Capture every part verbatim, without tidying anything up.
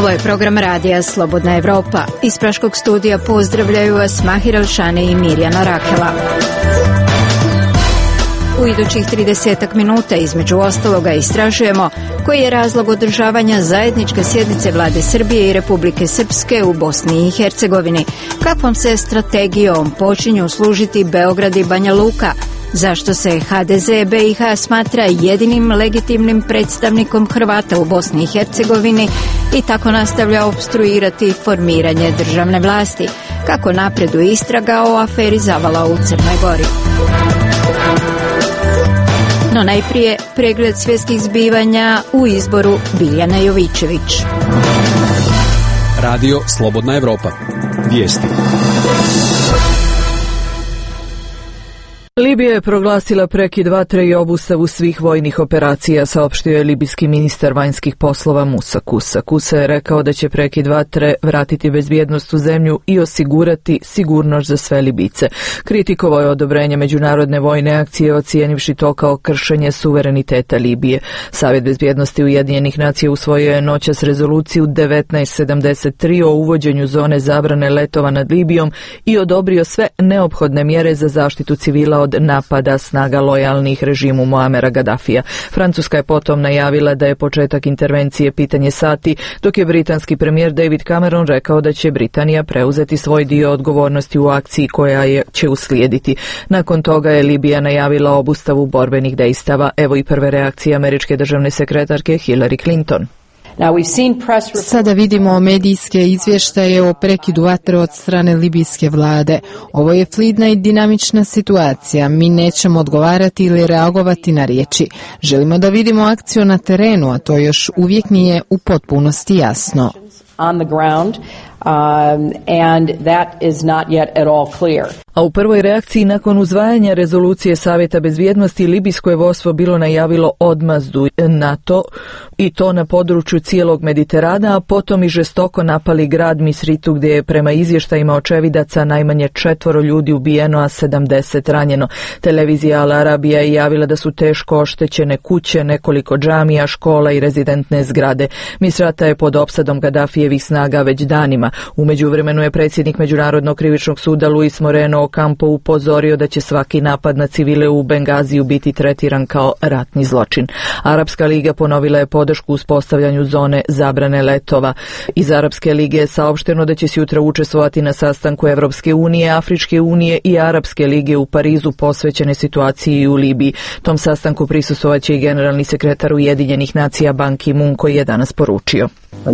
Ovo je program radija Slobodna Evropa. Iz Praškog studija pozdravljaju vas Mahir Alšane i Mirjana Rakela. U idućih tridesetak minuta između ostaloga istražujemo koji je razlog održavanja zajedničke sjednice Vlade Srbije i Republike Srpske u Bosni i Hercegovini. Kakvom se strategijom počinju služiti Beograd i Banja Luka? Zašto se ha de ze be i ha smatra jedinim legitimnim predstavnikom Hrvata u Bosni i Hercegovini i tako nastavlja opstruirati formiranje državne vlasti? Kako napreduje istraga o aferi Zavala u Crnoj Gori? No najprije pregled svjetskih zbivanja u izboru Biljana Jovićević. Radio Slobodna Evropa. Vijesti. Libija je proglasila prekid vatre i obustavu svih vojnih operacija, saopštio je libijski ministar vanjskih poslova Musa Kusa. Kusa je rekao da će prekid vatre vratiti bezbjednost u zemlju i osigurati sigurnost za sve Libice. Kritikovao je odobrenje međunarodne vojne akcije, ocijenivši to kao kršenje suvereniteta Libije. Savjet bezbjednosti Ujedinjenih nacija usvojio je noćas rezoluciju devetnaest sedamdeset tri o uvođenju zone zabrane letova nad Libijom i odobrio sve neophodne mjere za zaštitu civila od napada snaga lojalnih režimu Muamera Gaddafija. Francuska je potom najavila da je početak intervencije pitanje sati, dok je britanski premijer David Cameron rekao da će Britanija preuzeti svoj dio odgovornosti u akciji koja je će uslijediti. Nakon toga je Libija najavila obustavu borbenih dejstava. Evo i prve reakcije američke državne sekretarke Hillary Clinton. Sada vidimo medijske izvještaje o prekidu vatre od strane libijske vlade. Ovo je fluidna i dinamična situacija. Mi nećemo odgovarati ili reagovati na riječi. Želimo da vidimo akciju na terenu, a to još uvijek nije u potpunosti jasno. On the ground, um, and that is not yet at all clear. A u prvoj reakciji nakon uzvajanja rezolucije Savjeta bezbjednosti, libijsko je vodstvo bilo najavilo odmazdu NATO i to na području cijelog Mediterana, a potom i žestoko napali grad Misritu gdje je prema izvještajima očevidaca najmanje četvoro ljudi ubijeno, a sedamdeset ranjeno. Televizija Al Arabija je javila da su teško oštećene kuće, nekoliko džamija, škola i rezidentne zgrade. Misrata je pod opsadom Gaddafijevih snaga već danima. U međuvremenu je predsjednik Međunarodnog krivičnog suda Luis Moreno Ocampo upozorio da će svaki napad na civile u Bengaziju biti tretiran kao ratni zločin. Arapska liga ponovila je podršku uspostavljanju zone zabrane letova. Iz Arapske lige je saopšteno da će se jutra učestvovati na sastanku Evropske unije, Afričke unije i Arapske lige u Parizu posvećene situaciji u Libiji. Tom sastanku prisustvovat će i generalni sekretar Ujedinjenih nacija Ban Ki-moon, koji je danas poručio.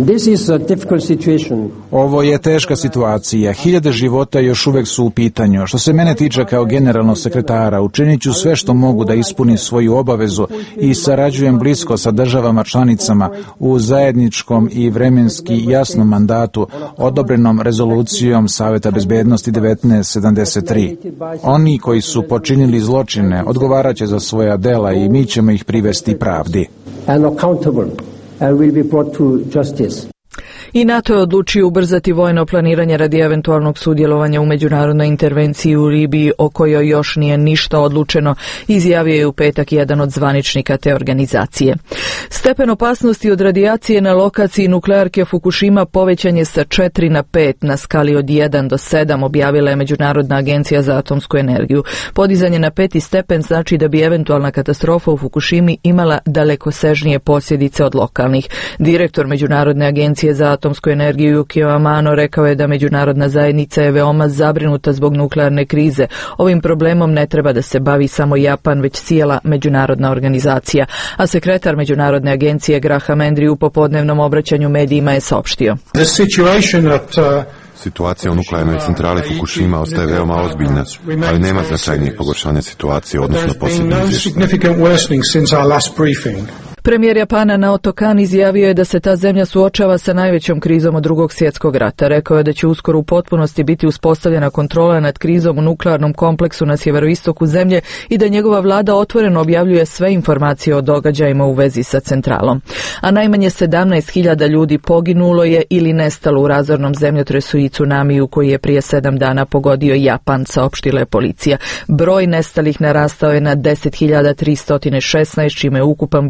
Ovo je teška situacija. Hiljade života još uvijek su u pitanju. Što se mene tiče kao generalnog sekretara, učinit ću sve što mogu da ispunim svoju obavezu i sarađujem blisko sa državama članicama u zajedničkom i vremenski jasnom mandatu odobrenom rezolucijom Savjeta bezbjednosti devetnaest sedamdeset tri. Oni koji su počinili zločine odgovarat će za svoja dela i mi ćemo ih privesti pravdi. And will be brought to justice. I NATO je odlučio ubrzati vojno planiranje radi eventualnog sudjelovanja u međunarodnoj intervenciji u Libiji, o kojoj još nije ništa odlučeno, izjavio je u petak jedan od zvaničnika te organizacije. Stepen opasnosti od radijacije na lokaciji nuklearke Fukushima povećan je sa četiri na pet na skali od jedan do sedam, objavila je Međunarodna agencija za atomsku energiju. Podizanje na peti stepen znači da bi eventualna katastrofa u Fukushimi imala dalekosežnije posljedice od lokalnih. Direktor Međunarodne agencije za atomsku energiju Yukio Amano rekao je da međunarodna zajednica je veoma zabrinuta zbog nuklearne krize. Ovim problemom ne treba da se bavi samo Japan, već cijela međunarodna organizacija. A sekretar Međunarodne agencije Graham Andrew u popodnevnom obraćanju medijima je saopštio. Situacija u nuklearnoj centrali Fukushima ostaje veoma ozbiljna, ali nema značajnijih pogoršanja situacije, odnosno posljednjih izvještaja. Premijer Japana Naoto Kan izjavio je da se ta zemlja suočava sa najvećom krizom od drugog svjetskog rata. Rekao je da će uskoro u potpunosti biti uspostavljena kontrola nad krizom u nuklearnom kompleksu na sjeveroistoku zemlje i da njegova vlada otvoreno objavljuje sve informacije o događajima u vezi sa centralom. A najmanje sedamnaest hiljada ljudi poginulo je ili nestalo u razornom zemljotresu i tsunamiju koji je prije sedam dana pogodio Japan, saopštila je policija. Broj nestalih narastao je na deset hiljada tristo šesnaest, čime je ukupan bilans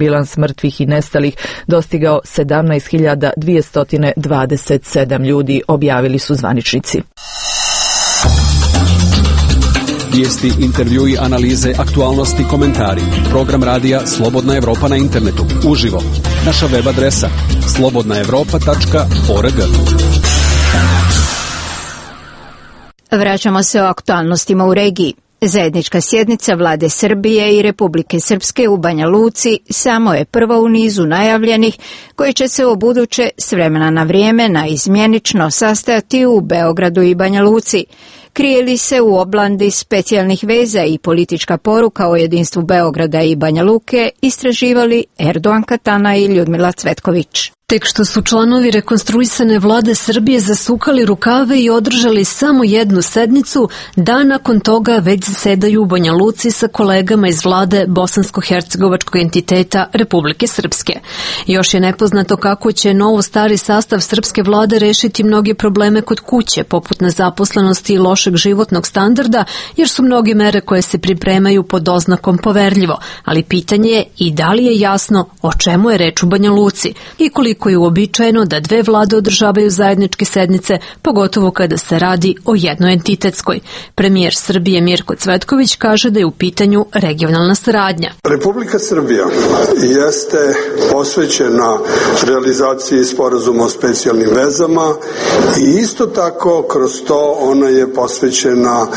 mrtvih i nestalih dostigao sedamnaest hiljada dvjesto dvadeset sedam ljudi, objavili su zvaničnici. Vijesti, intervjui, analize, aktualnosti, komentari. Program radija Slobodna Evropa na internetu. Uživo. Naša web adresa slobodna evropa tačka org. Vraćamo se o aktualnostima u regiji. Zajednička sjednica Vlade Srbije i Republike Srpske u Banja Luci samo je prva u nizu najavljenih koji će se ubuduće s vremena na vrijeme naizmjenično sastajati u Beogradu i Banja Luci. Krije li se u oblandi specijalnih veza i politička poruka o jedinstvu Beograda i Banja Luke, istraživali Erdogan Katana i Ljudmila Cvetković. Tek što su članovi rekonstruisane vlade Srbije zasukali rukave i održali samo jednu sednicu, dan nakon toga već zasedaju u Banja Luci sa kolegama iz vlade bosansko-hercegovačkog entiteta Republike Srpske. Još je nepoznato kako će novo stari sastav srpske vlade rešiti mnoge probleme kod kuće, poput nezaposlenosti i lošeg životnog standarda, jer su mnoge mere koje se pripremaju pod oznakom poverljivo, ali pitanje je i da li je jasno o čemu je reč u Banja Luci i koliko koji je uobičajeno da dve vlade održavaju zajedničke sednice, pogotovo kada se radi o jednoj entitetskoj. Premijer Srbije Mirko Cvetković kaže da je u pitanju regionalna saradnja. Republika Srbija jeste posvećena realizaciji sporazuma o specijalnim vezama i isto tako kroz to ona je posvećena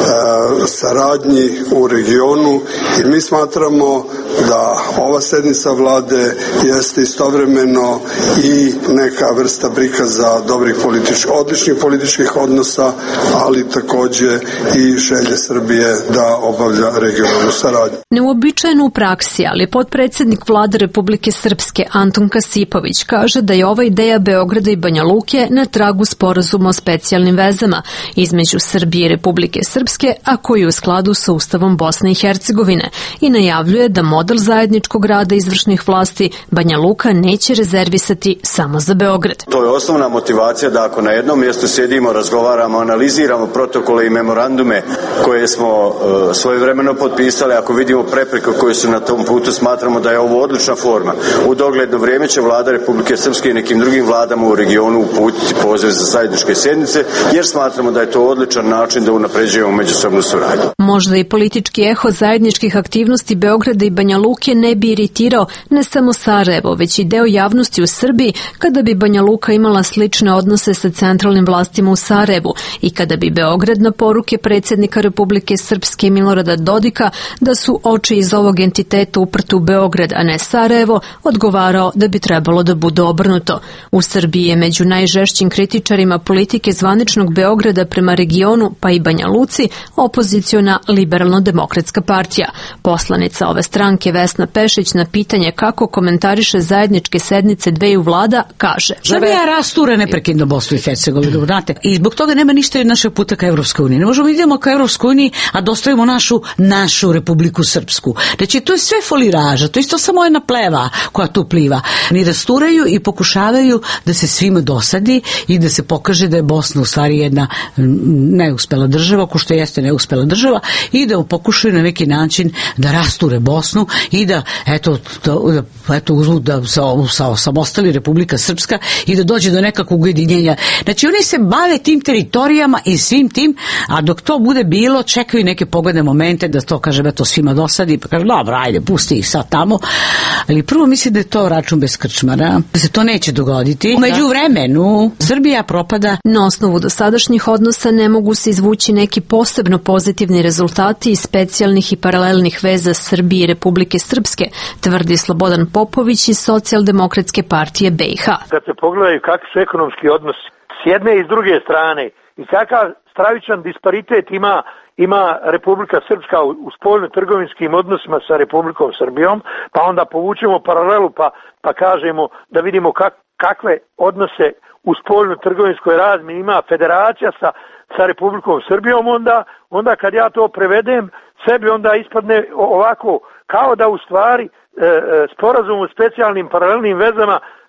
e, saradnji u regionu i mi smatramo da ova sednica vlade jeste istovremeno i neka vrsta prikaza dobrih političkih, odličnih političkih odnosa, ali takođe i želje Srbije da obavlja regionalnu saradnju. Neuobičajeno u praksi, ali potpredsjednik vlade Republike Srpske Antun Kasipović kaže da je ova ideja Beograda i Banja Luke na tragu sporazuma o specijalnim vezama između Srbije i Republike Srpske, a koji je u skladu sa Ustavom Bosne i Hercegovine, i najavljuje da model zajedničkog rada izvršnih vlasti Banja Luka neće rezervisati samo za Beograd. To je osnovna motivacija da ako na jednom mjestu sjedimo, razgovaramo, analiziramo protokole i memorandume koje smo uh, svojevremeno potpisali, ako vidimo prepreke koje su na tom putu, smatramo da je ovo odlična forma. U dogledno vrijeme će vlada Republike Srpske i nekim drugim vladama u regionu uputiti poziv za zajedničke sjednice, jer smatramo da je to odličan način da unapređujemo međusobnu suradnju. Možda i politički eho zajedničkih aktivnosti Beograda i Banja Luke ne bi iritirao ne samo Sarajevo, već i deo javnosti u Srbiji kada bi Banja Luka imala slične odnose sa centralnim vlastima u Sarajevu i kada bi Beograd na poruke predsjednika Republike Srpske Milorada Dodika da su oči iz ovog entiteta uprte u Beograd, a ne Sarajevo, odgovarao da bi trebalo da bude obrnuto. U Srbiji je među najžešćim kritičarima politike zvaničnog Beograda prema regionu, pa i Banja Luci, opoziciona Liberalno-demokratska partija. Poslanica ove stranke Vesna Pešić na pitanje kako komentariše zajedničke sednice dveju vlada kaže: Srbija rastura neprekidno Bosnu i Hercegovinu, znate, i zbog toga nema ništa od našeg puta ka Evropskoj uniji. Ne možemo idemo ka Evropskoj uniji, a dostavimo našu našu Republiku Srpsku. Znači, to je sve foliraža, to je isto samo jedna pleva koja tu pliva. Ni rasturaju i pokušavaju da se svima dosadi i da se pokaže da je Bosna u stvari jedna neuspela država, ko što jeste neuspela država, i da pokušaju na neki način da rasture Bosnu i da, eto, da, eto uzmu da se osamostali Republika Srpska i da dođe do nekakvog ujedinjenja. Znači, oni se bave tim teritorijama i svim tim, a dok to bude bilo, čekaju neke pogodne momente da to, kaže, to svima dosadi, pa kaže, dobro, ajde, pusti ih sad tamo. Ali prvo misli da je to račun bez krčmara, da se to neće dogoditi. Umeđu vremenu, Srbija propada. Na osnovu dosadašnjih odnosa ne mogu se izvući neki posebno pozitivni rezultati iz specijalnih i paralelnih veza Srbije i Republike Srpske, tvrdi Slobodan Popović iz Socijaldemokratske partije B i H. Kad se pogledaju kakvi su ekonomski odnosi s jedne i s druge strane i kakav stravičan disparitet ima ima Republika Srpska u spoljno-trgovinskim odnosima sa Republikom Srbijom, pa onda povučemo paralelu pa, pa kažemo da vidimo kak, kakve odnose u spoljno-trgovinskoj razmjeni ima federacija sa, sa Republikom Srbijom, onda, onda kad ja to prevedem sebi, onda ispadne ovako, kao da u stvari e, sporazum o specijalnim paralelnim vezama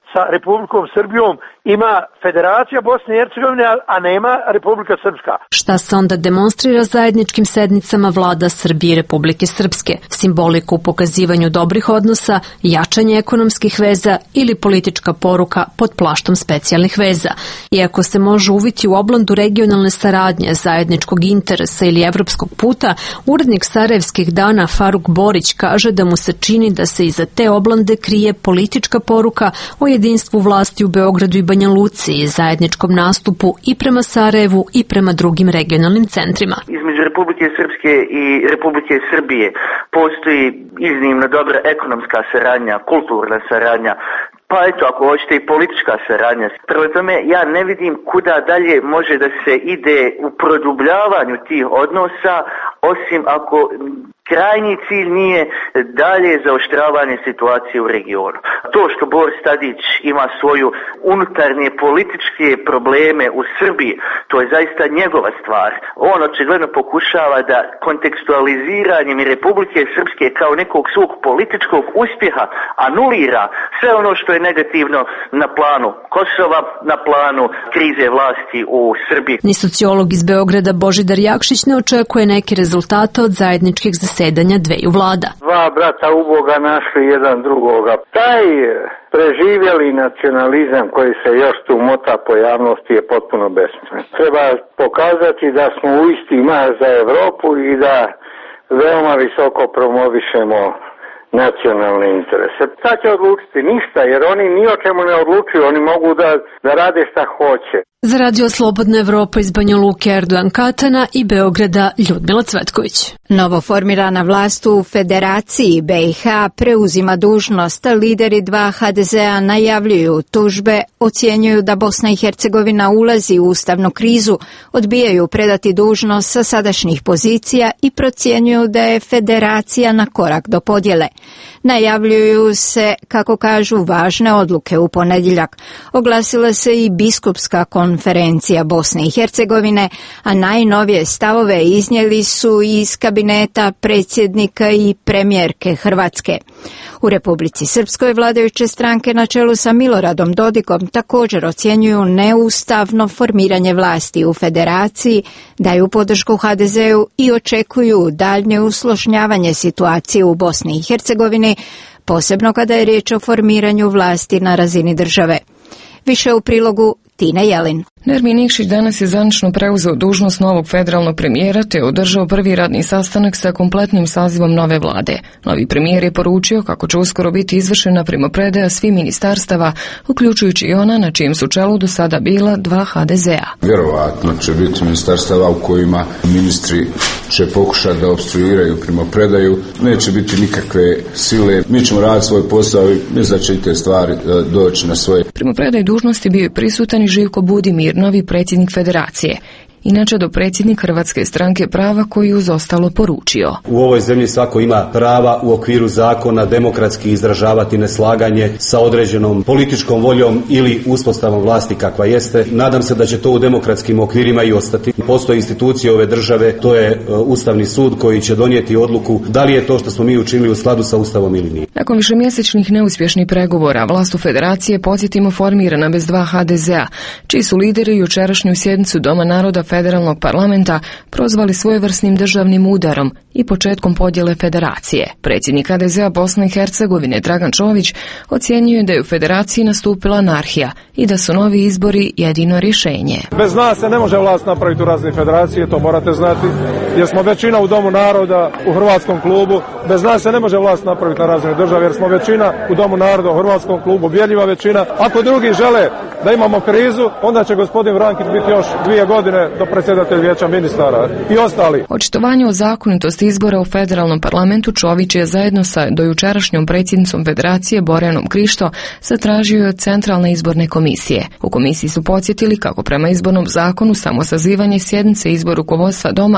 sa Republikom Srbijom ima Federacija Bosne i Hercegovine, a nema Republika Srpska. Šta se onda demonstrira zajedničkim sednicama vlada Srbije i Republike Srpske? Simboliku u pokazivanju dobrih odnosa, jačanje ekonomskih veza ili politička poruka pod plaštom specijalnih veza. Iako se može uviti u oblandu regionalne saradnje, zajedničkog interesa ili evropskog puta, urednik Sarajevskih dana Faruk Borić kaže da mu se čini da se iza te oblande krije politička poruka o jedinstvu vlasti u Beogradu i Banja Luci i zajedničkom nastupu i prema Sarajevu i prema drugim regionalnim centrima. Između Republike Srpske i Republike Srbije postoji iznimno dobra ekonomska saradnja, kulturna saradnja, pa eto, ako hoćete i politička saradnja. Prema tome, ja ne vidim kuda dalje može da se ide u produbljavanju tih odnosa, osim ako krajnji cilj nije dalje zaoštravanje situacije u regionu. To što Boris Tadić ima svoju unutarnje političke probleme u Srbiji, to je zaista njegova stvar. On očigledno pokušava da kontekstualiziranjem Republike Srpske kao nekog svog političkog uspjeha anulira sve ono što je negativno na planu Kosova, na planu krize vlasti u Srbiji. Ni sociolog iz Beograda Božidar Jakšić ne očekuje neke rezultate od zajedničkih zasedanja dveju vlada. Dva brata uboga našli jedan drugoga. Taj preživjeli nacionalizam koji se još tu mota po javnosti je potpuno besmislen. Treba pokazati da smo u isti mah za Evropu i da veoma visoko promovišemo nacionalne interese. Sad će odlučiti ništa, jer oni ni o čemu ne odlučuju, oni mogu da, da rade šta hoće. Za Radio Slobodna Evropa iz Banja Luke Erdogan Katana i Beograda Ljudmila Cvetković. Novo formirana vlast u Federaciji B i H preuzima dužnost. Lideri dva H D Z-a najavljuju tužbe, ocjenjuju da Bosna i Hercegovina ulazi u ustavnu krizu, odbijaju predati dužnost sa sadašnjih pozicija i procjenjuju da je Federacija na korak do podjele. Najavljuju se, kako kažu, važne odluke u ponedjeljak. Oglasila se i biskupska konferencija Bosne i Hercegovine, a najnovije stavove iznijeli su iz kabineta predsjednika i premijerke Hrvatske. U Republici Srpskoj vladajuće stranke na čelu sa Miloradom Dodikom također ocjenjuju neustavno formiranje vlasti u Federaciji, daju podršku H D Z-u i očekuju daljnje usložnjavanje situacije u Bosni i Hercegovini, posebno kada je riječ o formiranju vlasti na razini države. Više u prilogu Tine Jelin. Nermin Nikšić danas je zvanično preuzeo dužnost novog federalnog premijera te održao prvi radni sastanak sa kompletnim sazivom nove vlade. Novi premijer je poručio kako će uskoro biti izvršena primopredaja svih ministarstava, uključujući i ona na čijem su čelu do sada bila dva H D Z-a. Vjerovatno će biti ministarstava u kojima ministri će pokušati da opstruiraju primopredaju. Neće biti nikakve sile. Mi ćemo raditi svoj posao i mislim da će i te stvari doći na svoje. Primopredaj dužnosti bio je prisutan i Živko Budimir, novi predsjednik Federacije. Inače do predsjednik Hrvatske stranke prava koji uz ostalo poručio. U ovoj zemlji svako ima prava u okviru zakona demokratski izražavati neslaganje sa određenom političkom voljom ili uspostavom vlasti kakva jeste. Nadam se da će to u demokratskim okvirima i ostati. Postoje institucije ove države, to je Ustavni sud koji će donijeti odluku da li je to što smo mi učinili u skladu sa Ustavom ili nije. Nakon višemjesečnih neuspješnih pregovora, vlast u Federaciji, podsjetimo, formirana bez dva H D Z-a, čiji su lideri jučerašnju sjednicu Doma naroda Federalnog parlamenta prozvali svojevrsnim državnim udarom i početkom podjele Federacije. Predsjednik H D Z-a Bosne i Hercegovine Dragan Čović ocjenjuje da je u Federaciji nastupila anarhija i da su novi izbori jedino rješenje. Bez nas se ne može vlast napraviti u razne federacije, to morate znati, jer smo većina u Domu naroda, u Hrvatskom klubu. Bez nas se ne može vlast napraviti na razine države, jer smo većina u Domu naroda, u Hrvatskom klubu, ubjedljiva većina. Ako drugi žele da imamo krizu, onda će gospodin Vrankić biti još dvije godine do predsjedatelj vijeća ministara i ostali. Očitovanje o zakonitosti izbora u federalnom parlamentu Čović je zajedno sa dojučerašnjom predsjednicom Federacije Borjanom Krišto zatražio od Centralne izborne komisije. U komisiji su podsjetili kako prema izbornom zakonu samo sazivanje sjednice i izbor rukovodstva doma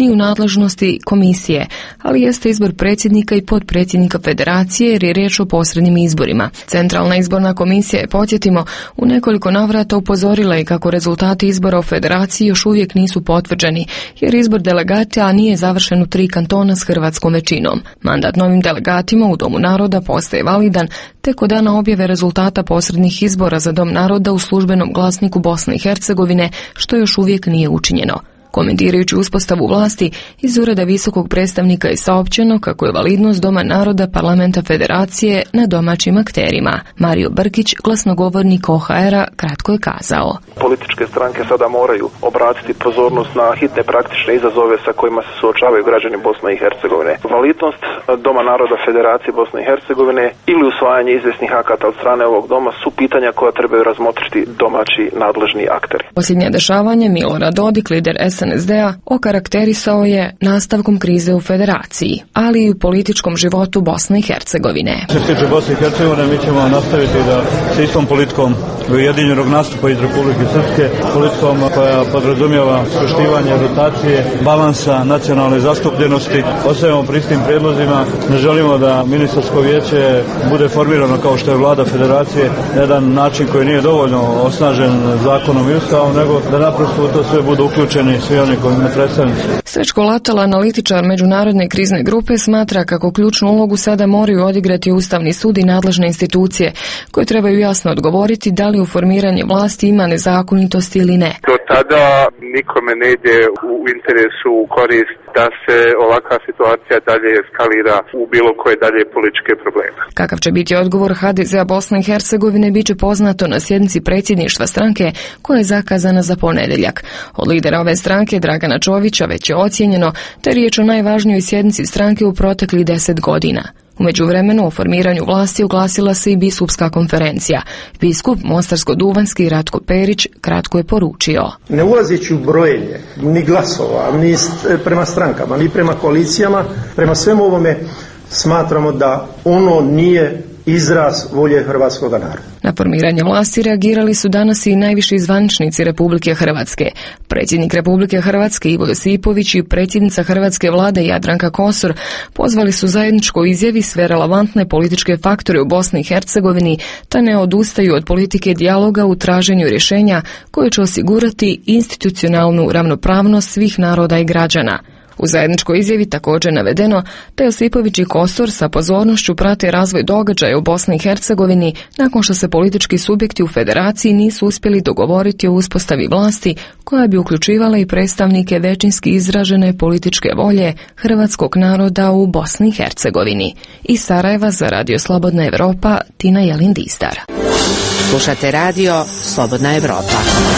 ni u nadležnosti komisije, ali jeste izbor predsjednika i potpredsjednika federacije jer je riječ o posrednim izborima. Centralna izborna komisija je, podsjetimo, u nekoliko navrata upozorila i kako rezultati izbora u federaciji još uvijek nisu potvrđeni, jer izbor delegata nije završen u tri kantona s hrvatskom većinom. Mandat novim delegatima u Domu naroda postaje validan tek od dana objave rezultata posrednih izbora za Dom naroda u službenom glasniku Bosne i Hercegovine, što još uvijek nije učinjeno. Komentirajući uspostavu vlasti, iz ureda visokog predstavnika je saopćeno kako je validnost Doma naroda Parlamenta Federacije na domaćim akterima. Mario Brkić, glasnogovornik O H R-a, kratko je kazao: Političke stranke sada moraju obratiti pozornost na hitne praktične izazove sa kojima se suočavaju građani Bosne i Hercegovine. Validnost Doma naroda Federacije Bosne i Hercegovine ili usvajanje izvjesnih akata od strane ovog doma su pitanja koja trebaju razmotriti domaći nadležni akteri. Posljednja dešavanje Milorad Dodik, lider S N S D-a, okarakterisao je nastavkom krize u federaciji, ali i u političkom životu Bosne i Hercegovine. Što se tiče Bosne i Hercegovine, mi ćemo nastaviti da s istom politikom ujedinjenog nastupa iz Republike Srpske, politikom koja podrazumijeva poštivanje rotacije, balansa nacionalne zastupljenosti, ostajemo pri istim prijedlozima. Ne želimo da ministarsko vijeće bude formirano kao što je vlada federacije na jedan način koji nije dovoljno osnažen zakonom i ustavom, nego da naprosto u to sve budu uključeni svi oni koji ne predstavnici. Srećko Latala, analitičar međunarodne krizne grupe, smatra kako ključnu ulogu sada moraju odigrati Ustavni sud i nadležne institucije, koje trebaju jasno odgovoriti da li u formiranje vlasti ima nezakonitosti ili ne. Do tada nikome ne ide u interesu, u korist da se ovakva situacija dalje eskalira u bilo koje dalje političke probleme. Kakav će biti odgovor H D Z-a Bosne i Hercegovine bit će poznato na sjednici predsjedništva stranke koja je zakazana za ponedjeljak. Od lidera ove stranke Dragana Čovića već je ocijenjeno da je riječ o najvažnijoj sjednici stranke u proteklih deset godina. U međuvremenu o formiranju vlasti oglasila se i biskupska konferencija. Biskup Mostarsko-duvanjski Ratko Perić kratko je poručio: Ne ulazeći u brojenje ni glasova, ni prema strankama, ni prema koalicijama, prema svemu ovome smatramo da ono nije izraz volje hrvatskog naroda. Na formiranje vlasti reagirali su danas i najviši zvaničnici Republike Hrvatske. Predsjednik Republike Hrvatske Ivo Josipović i predsjednica hrvatske vlade Jadranka Kosor pozvali su zajedničko izjavi sve relevantne političke faktore u Bosni i Hercegovini, te ne odustaju od politike dijaloga u traženju rješenja koje će osigurati institucionalnu ravnopravnost svih naroda i građana. U zajedničkoj izjavi također navedeno da Josipović i Kosor sa pozornošću prate razvoj događaja u Bosni i Hercegovini nakon što se politički subjekti u federaciji nisu uspjeli dogovoriti o uspostavi vlasti koja bi uključivala i predstavnike većinski izražene političke volje hrvatskog naroda u Bosni i Hercegovini. Iz Sarajeva za Radio Slobodna Evropa, Tina Jelin-Distar. Slušate radio Slobodna Evropa.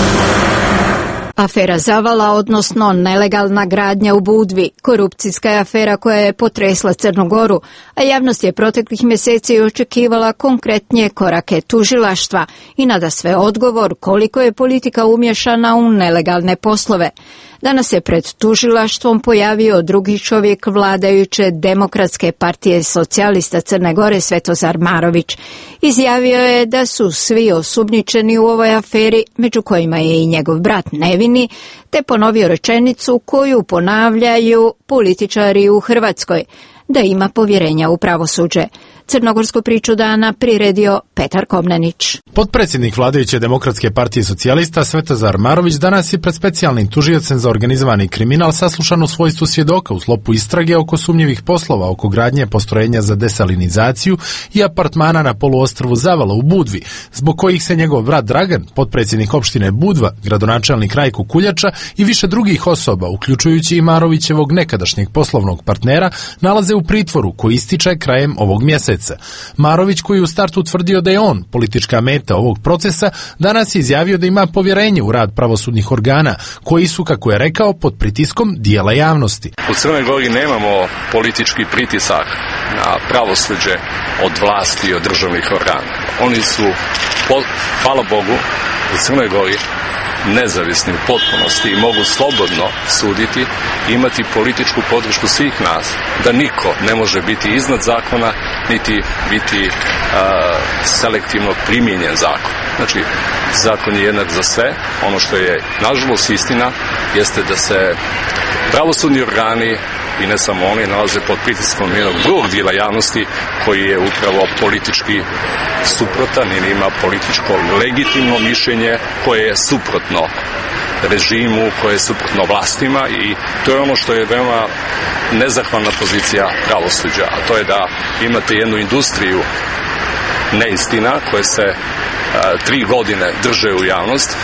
Afera Zavala, odnosno nelegalna gradnja u Budvi, korupcijska je afera koja je potresla Crnu Goru, a javnost je proteklih mjeseci očekivala konkretnije korake tužilaštva i nadasve odgovor koliko je politika umješana u nelegalne poslove. Danas se pred tužilaštvom pojavio drugi čovjek vladajuće Demokratske partije socijalista Crne Gore, Svetozar Marović. Izjavio je da su svi osumnjičeni u ovoj aferi, među kojima je i njegov brat nevini, te ponovio rečenicu koju ponavljaju političari u Hrvatskoj, da ima povjerenja u pravosuđe. Crnogorsku priču dana priredio Petar Komnenić. Potpredsjednik vladajuće Demokratske partije socijalista Svetozar Marović danas je pred specijalnim tužiocem za organizovani kriminal saslušan u svojstvu svjedoka u sklopu istrage oko sumnjivih poslova oko gradnje postrojenja za desalinizaciju i apartmana na poluostrvu Zavala u Budvi, zbog kojih se njegov brat Dragan, potpredsjednik opštine Budva, gradonačelnik Rajko Kuljača i više drugih osoba, uključujući i Marovićevog nekadašnjeg poslovnog partnera, nalaze u pritvoru koji ističe krajem ovog mjeseca. Marović, koji u startu tvrdio da je on politička meta ovog procesa, danas je izjavio da ima povjerenje u rad pravosudnih organa, koji su, kako je rekao, pod pritiskom dijela javnosti. U Crnoj Gori nemamo politički pritisak na pravosuđe od vlasti i od državnih organa. Oni su, hvala Bogu, u Crnoj Gori nezavisni u potpunosti i mogu slobodno suditi i imati političku podršku svih nas, da niko ne može biti iznad zakona niti biti uh, selektivno primijenjen zakon. Znači, zakon je jednak za sve. Ono što je, nažalost, istina jeste da se pravosudni organi i ne samo oni nalaze pod pritiskom jednog drugog dijela javnosti koji je upravo politički suprotan ili ima političko legitimno mišljenje koje je suprotno režimu, koje je suprotno vlastima, i to je ono što je veoma nezahvalna pozicija pravosuđa, a to je da imate jednu industriju neistina koje se a, tri godine drže u javnost,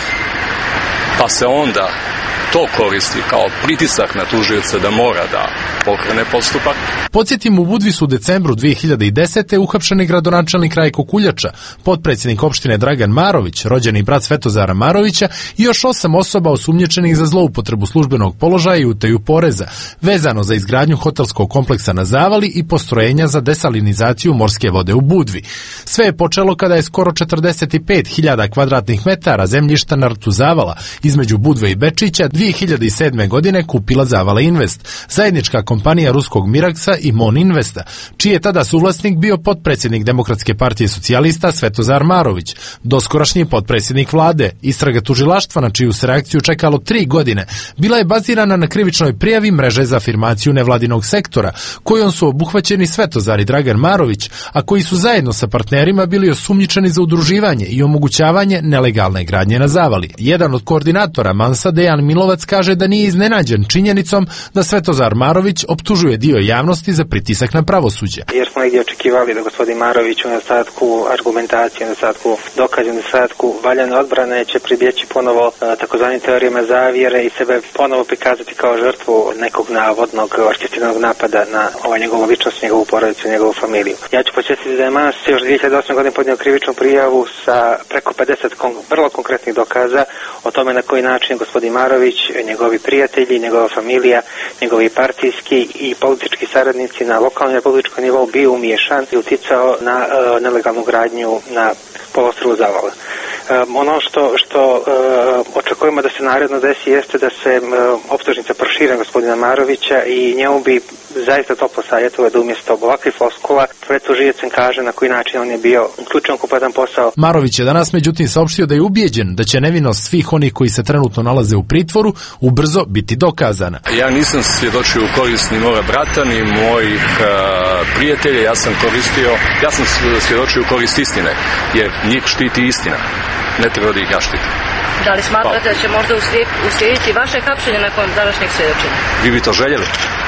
pa se onda to koristi kao pritisak na tužioca da mora da pokrene postupak. Podsjetimo, u Budvi su u decembru dve hiljade desete. uhapšeni gradonačelnik Rajko Kuljača, potpredsjednik opštine Dragan Marović, rođeni brat Svetozara Marovića, i još osam osoba osumnjičenih za zloupotrebu službenog položaja i utaju poreza, vezano za izgradnju hotelskog kompleksa na Zavali i postrojenja za desalinizaciju morske vode u Budvi. Sve je počelo kada je skoro četrdeset pet hiljada kvadratnih metara zemljišta na rtu Zavala između Budve i Bečića dve hiljade sedme. godine kupila Zavala Invest, zajednička kompanija ruskog Miraksa i Mon Investa, čiji je tada suvlasnik bio potpredsjednik Demokratske partije socijalista Svetozar Marović, doskorašnji potpredsjednik vlade. Istraga tužilaštva, na čiju se reakciju čekalo tri godine, bila je bazirana na krivičnoj prijavi Mreže za afirmaciju nevladinog sektora, kojom su obuhvaćeni Svetozar i Dragan Marović, a koji su zajedno sa partnerima bili osumnjičeni za udruživanje i omogućavanje nelegalne gradnje na Zavali. Jedan od koordinatora Mansa, Dejan Milovac, kaže da nije iznenađen činjenicom da Svetozar Marović optužuje dio javnosti za pritisak na pravosuđe. Jer smo negdje očekivali da gospodin Marović u nedostatku argumentacije, u nedostatku dokaza, u nedostatku valjane odbrane će pribjeći ponovo takozvanim teorijama zavjere i sebe ponovo prikazati kao žrtvu nekog navodnog orkestriranog napada na ovaj njegovu ličnost, njegovu porodicu, njegovu familiju. Ja ću početiti da je Mans još dvije hiljade osme. godine podnio krivičnu prijavu sa preko pedeset kon, vrlo konkretnih dokaza o tome na koji način gospodin Marović, njegovi prijatelji, njegova familija, njegovi partijski i politički saradnici na lokalnom i republičkom nivou bio umiješan i uticao na uh, nelegalnu gradnju na poluostrvu Zavala. Um, ono što, što uh, očekujemo da se naredno desi jeste da se uh, optužnica proširi gospodina Marovića i njemu bi zaista to posavjetovao da umjesto ovakvih floskula pred tužiocem kaže na koji način on je bio uključen u kompletan posao. Marović je danas međutim saopštio da je ubijeđen da će nevinost svih onih koji se trenutno nalaze u pritvoru ubrzo biti dokazana. Ja nisam svjedočio u korist ni moga brata, ni mojih uh, prijatelja, ja sam koristio, ja sam svjedočio u korist istine, jer njih štiti istina, ne treba da ih ja štitim. Da li smatrate da će možda uslijediti vaše hapšenje nakon današnjeg svjedočenja? Vi bi to željeli?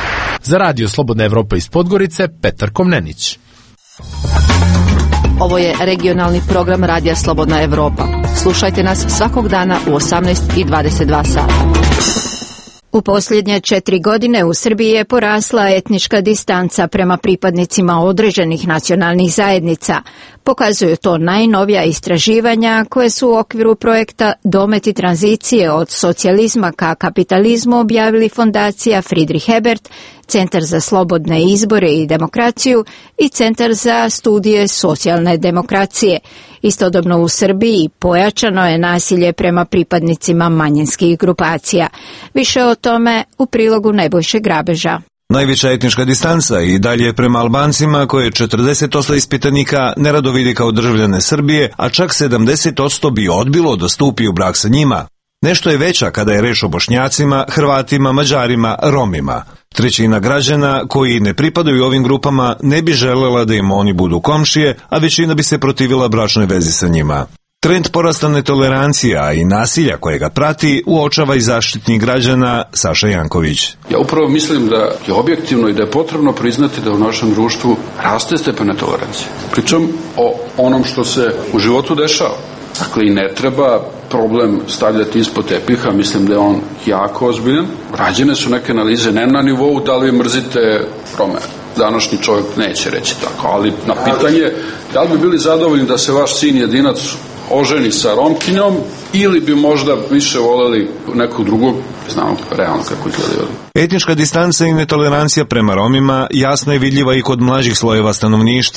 Za Radio Slobodna Evropa iz Podgorice, Petar Komnenić. Ovo je regionalni program Radija Slobodna Evropa. Slušajte nas svakog dana u osamnaest i dvadeset dva sata. U posljednje četiri godine u Srbiji je porasla etnička distanca prema pripadnicima određenih nacionalnih zajednica. Pokazuju to najnovija istraživanja koje su u okviru projekta Dometi tranzicije od socijalizma ka kapitalizmu objavili fondacija Friedrich Ebert, Centar za slobodne izbore i demokraciju i Centar za studije socijalne demokracije. Istodobno u Srbiji pojačano je nasilje prema pripadnicima manjinskih grupacija. Više o tome u prilogu Nebojše Grabeža. Najveća etnička distanca i dalje prema Albancima, koje četrdeset posto ispitanika nerado vidi kao državljane Srbije, a čak sedamdeset posto bi odbilo da stupi u brak sa njima. Nešto je veća kada je reč o Bošnjacima, Hrvatima, Mađarima, Romima. Trećina građana koji ne pripadaju ovim grupama ne bi želela da im oni budu komšije, a većina bi se protivila bračnoj vezi sa njima. Trend porasta netolerancija i nasilja koje ga prati uočava i zaštitnik građana Saša Janković. Ja upravo mislim da je objektivno i da je potrebno priznati da u našem društvu raste stepen netolerancije. Pričam o onom što se u životu dešava. Dakle, i ne treba problem stavljati ispod tepiha, mislim da je on jako ozbiljan. Rađene su neke analize, ne na nivou da li mrzite Rome. Današnji čovjek neće reći tako, ali na pitanje da li bi bili zadovoljni da se vaš sin jedinac oženi sa Romkinjom ili bi možda više voljeli nekog drugog, znamo realno kako izgledaju. Etnička distanca i netolerancija prema Romima jasno je vidljiva i kod mlađih slojeva stanovništva.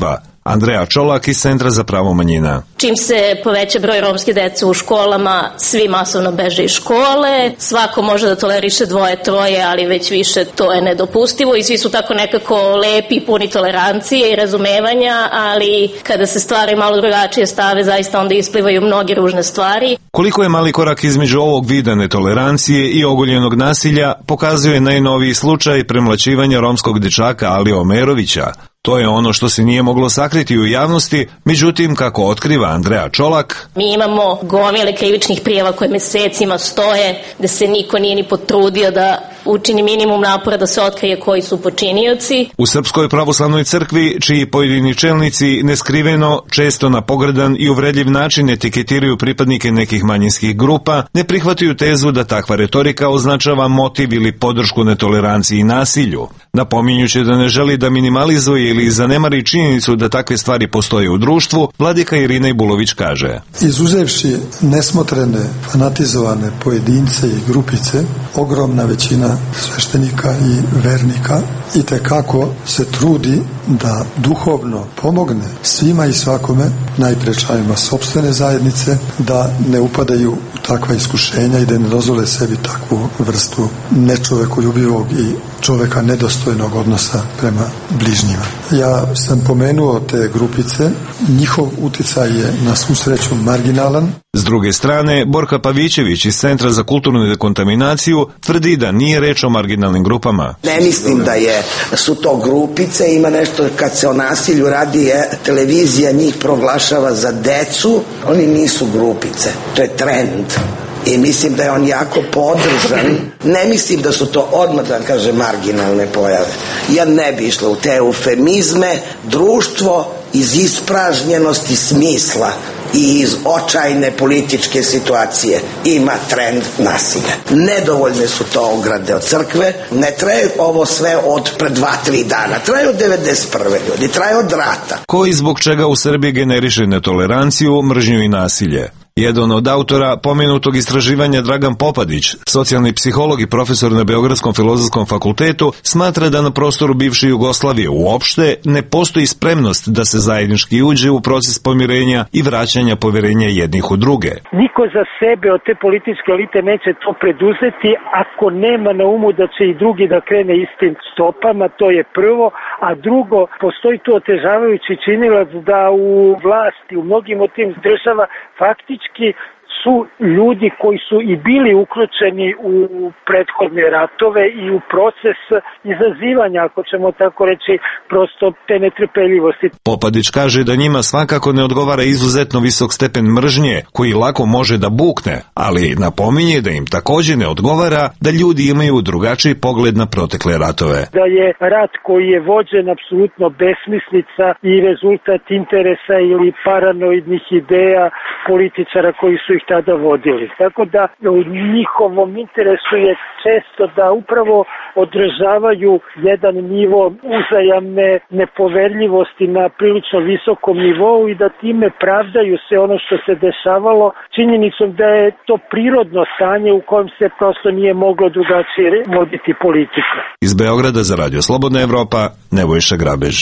Andreja Čolak iz Centra za pravo manjina. Čim se poveća broj romske dece u školama, svi masovno beže iz škole, svako može da toleriše dvoje, troje, ali već više to je nedopustivo i svi su tako nekako lepi, puni tolerancije i razumevanja, ali kada se stvari malo drugačije stave, zaista onda isplivaju mnoge ružne stvari. Koliko je mali korak između ovog vida netolerancije i ogoljenog nasilja pokazuje najnoviji slučaj premlaćivanja romskog dečaka Alije Omerovića. To je ono što se nije moglo sakriti u javnosti, međutim, kako otkriva Andreja Čolak, mi imamo gomile krivičnih prijava koje mesecima stoje, da se niko nije ni potrudio da učini minimum napora da se otkrije koji su počinioci. U Srpskoj pravoslavnoj crkvi, čiji pojedini čelnici neskriveno, često na pogrdan i uvredljiv način etiketiraju pripadnike nekih manjinskih grupa, ne prihvataju tezu da takva retorika označava motiv ili podršku netoleranciji i nasilju. Napominjući da ne želi da minimalizuje ili zanemari činjenicu da takve stvari postoje u društvu, vladika Irina Ibulović kaže: Izuzevši nesmotrene, fanatizovane pojedince i grupice, ogromna većina sveštenika i vernika itekako se trudi da duhovno pomogne svima i svakome, najpre članovima sopstvene zajednice, da ne upadaju u takva iskušenja i da ne dozvole sebi takvu vrstu nečovekoljubivog i čoveka nedostojnog odnosa prema bližnjima. Ja sam pomenuo te grupice, njihov uticaj je na svu sreću marginalan. S druge strane, Borka Pavićević iz Centra za kulturnu dekontaminaciju tvrdi da nije reč o marginalnim grupama. Ne mislim da je, su to grupice, ima nešto kad se o nasilju radi, je, televizija njih proglašava za decu, oni nisu grupice, to je trend. I mislim da je on jako podržan. Ne mislim da su to odmah, da kažem, marginalne pojave. Ja ne bi išla u te eufemizme. Društvo iz ispražnjenosti smisla i iz očajne političke situacije ima trend nasilja. Nedovoljne su to ograde od crkve. Ne traje ovo sve od pre dva, tri dana. Traje od devedeset prve ljudi. Traje od rata. Ko i zbog čega u Srbiji generiše netoleranciju, mržnju i nasilje? Jedan od autora pomenutog istraživanja, Dragan Popadić, socijalni psiholog i profesor na Beogradskom filozofskom fakultetu, smatra da na prostoru bivše Jugoslavije uopšte ne postoji spremnost da se zajednički uđe u proces pomirenja i vraćanja poverenja jednih u druge. Niko za sebe od te političke elite neće to preduzeti ako nema na umu da će i drugi da krene istim stopama, to je prvo, a drugo, postoji tu otežavajući činilac da u vlasti, u mnogim od tim država, faktički su ljudi koji su i bili uključeni u prethodne ratove i u proces izazivanja, ako ćemo tako reći, prosto te netrpeljivosti. Popadić kaže da njima svakako ne odgovara izuzetno visok stepen mržnje, koji lako može da bukne, ali napominje da im takođe ne odgovara da ljudi imaju drugačiji pogled na protekle ratove. Da je rat koji je vođen apsolutno besmislica i rezultat interesa ili paranoidnih ideja političara koji su ih tada vodili. Tako da u njihovom interesu je često da upravo održavaju jedan nivo uzajamne nepoverljivosti na prilično visokom nivou i da time pravdaju se ono što se dešavalo činjenicom da je to prirodno stanje u kojem se prosto nije moglo drugačije voditi politika. Iz Beograda za Radio Slobodna Evropa, Nebojša Grabež.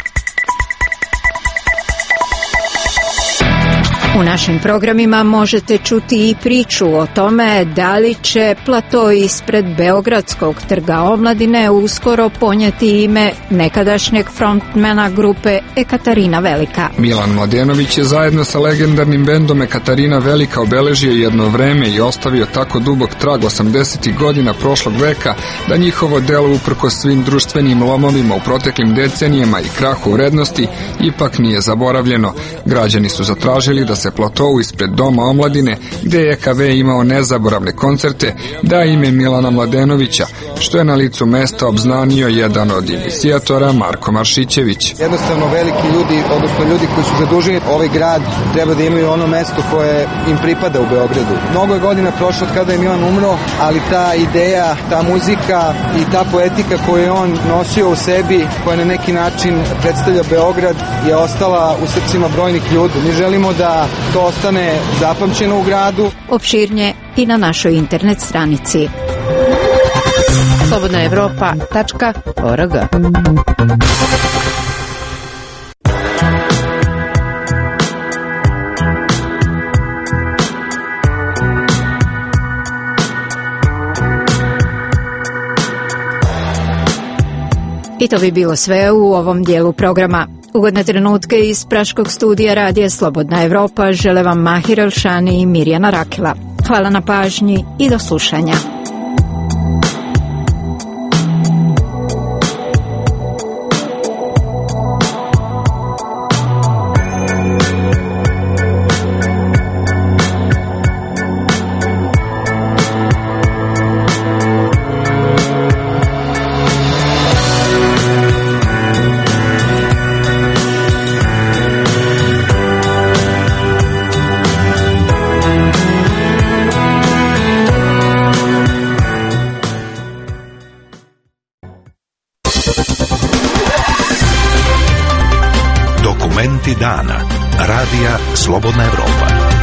U našim programima možete čuti i priču o tome da li će plato ispred Beogradskog trga omladine uskoro ponijeti ime nekadašnjeg frontmana grupe Ekaterina Velika. Milan Mladenović je zajedno sa legendarnim bendom Ekaterina Velika obeležio jedno vreme i ostavio tako dubok trag osamdesetih godina prošlog veka da njihovo delo uprkos svim društvenim lomovima u proteklim decenijama i krahu vrednosti ipak nije zaboravljeno. Građani su zatražili da se platovu ispred Doma omladine, gde je E K V imao nezaboravne koncerte, da ime Milana Mladenovića, što je na licu mesta obznanio jedan od inicijatora, Marko Maršićević. Jednostavno veliki ljudi, odnosno ljudi koji su zadužili ovaj grad, treba da imaju ono mesto koje im pripada u Beogradu. Mnogo je godina prošlo od kada je Milan umro, ali ta ideja, ta muzika i ta poetika koju je on nosio u sebi, koja na neki način predstavlja Beograd, je ostala u srcima brojnih ljudi. Mi želimo da to ostane zapamćeno u gradu. Opširnije i na našoj internet stranici slobodna evropa tačka org. I to bi bilo sve u ovom dijelu programa. Ugodne trenutke iz praškog studija Radija Slobodna Evropa žele vam Mahir Elšani i Mirjana Rakela. Hvala na pažnji i do slušanja. Dana Radija Slobodna Evropa.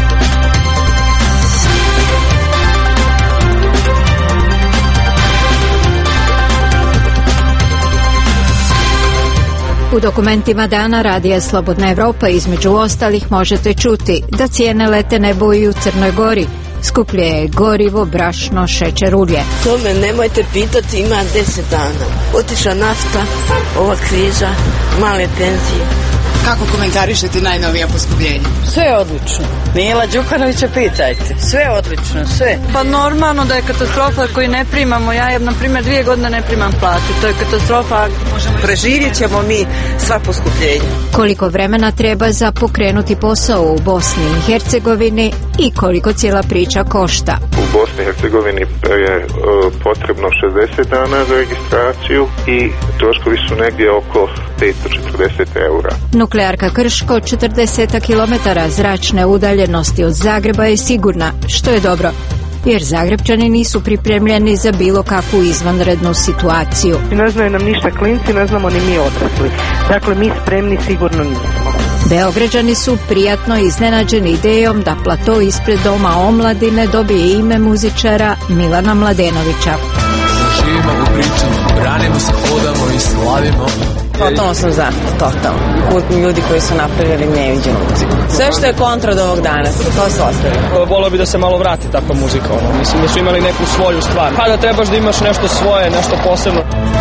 U dokumentima dana Radija Slobodna Evropa između ostalih možete čuti da cijene lete ne boji u Crnoj Gori. Skuplje je gorivo, brašno, šećer, ulje. To me nemojte pitati, ima deset dana. Otišla nafta, ova kriza, male tenzije. Kako komentarišete najnovija poskupljenja? Sve je odlično. Mila Đukanovića pitajte. Sve je odlično, sve. Pa normalno da je katastrofa koju ne primamo. Ja, na primjer, dvije godine ne primam platu. To je katastrofa. Preživjet ćemo mi sva poskupljenja. Koliko vremena treba za pokrenuti posao u Bosni i Hercegovini i koliko cijela priča košta? U Bosni i Hercegovini je uh, potrebno šezdeset dana za registraciju i troškovi su negdje oko petsto četrdeset eura. Nuklearka Krško, četrdeset kilometara zračne udaljenosti od Zagreba je sigurna, što je dobro, jer Zagrebčani nisu pripremljeni za bilo kakvu izvanrednu situaciju. Ne znaju nam ništa klinci, ne znamo ni mi odrasli. Dakle, mi spremni sigurno nismo. Beograđani su prijatno iznenađeni idejom da plato ispred Doma omladine dobije ime muzičara Milana Mladenovića. Živimo u pričama, branimo se, hodamo i slavimo. Totalno sam za, totalno. Ljudi koji su napravili neviđenu muziku. Sve što je kontra od ovog dana, to se ostavi. Volio bi da se malo vrati takva muzika. Ono. Mislim da su imali neku svoju stvar. Kada trebaš da imaš nešto svoje, nešto posebno.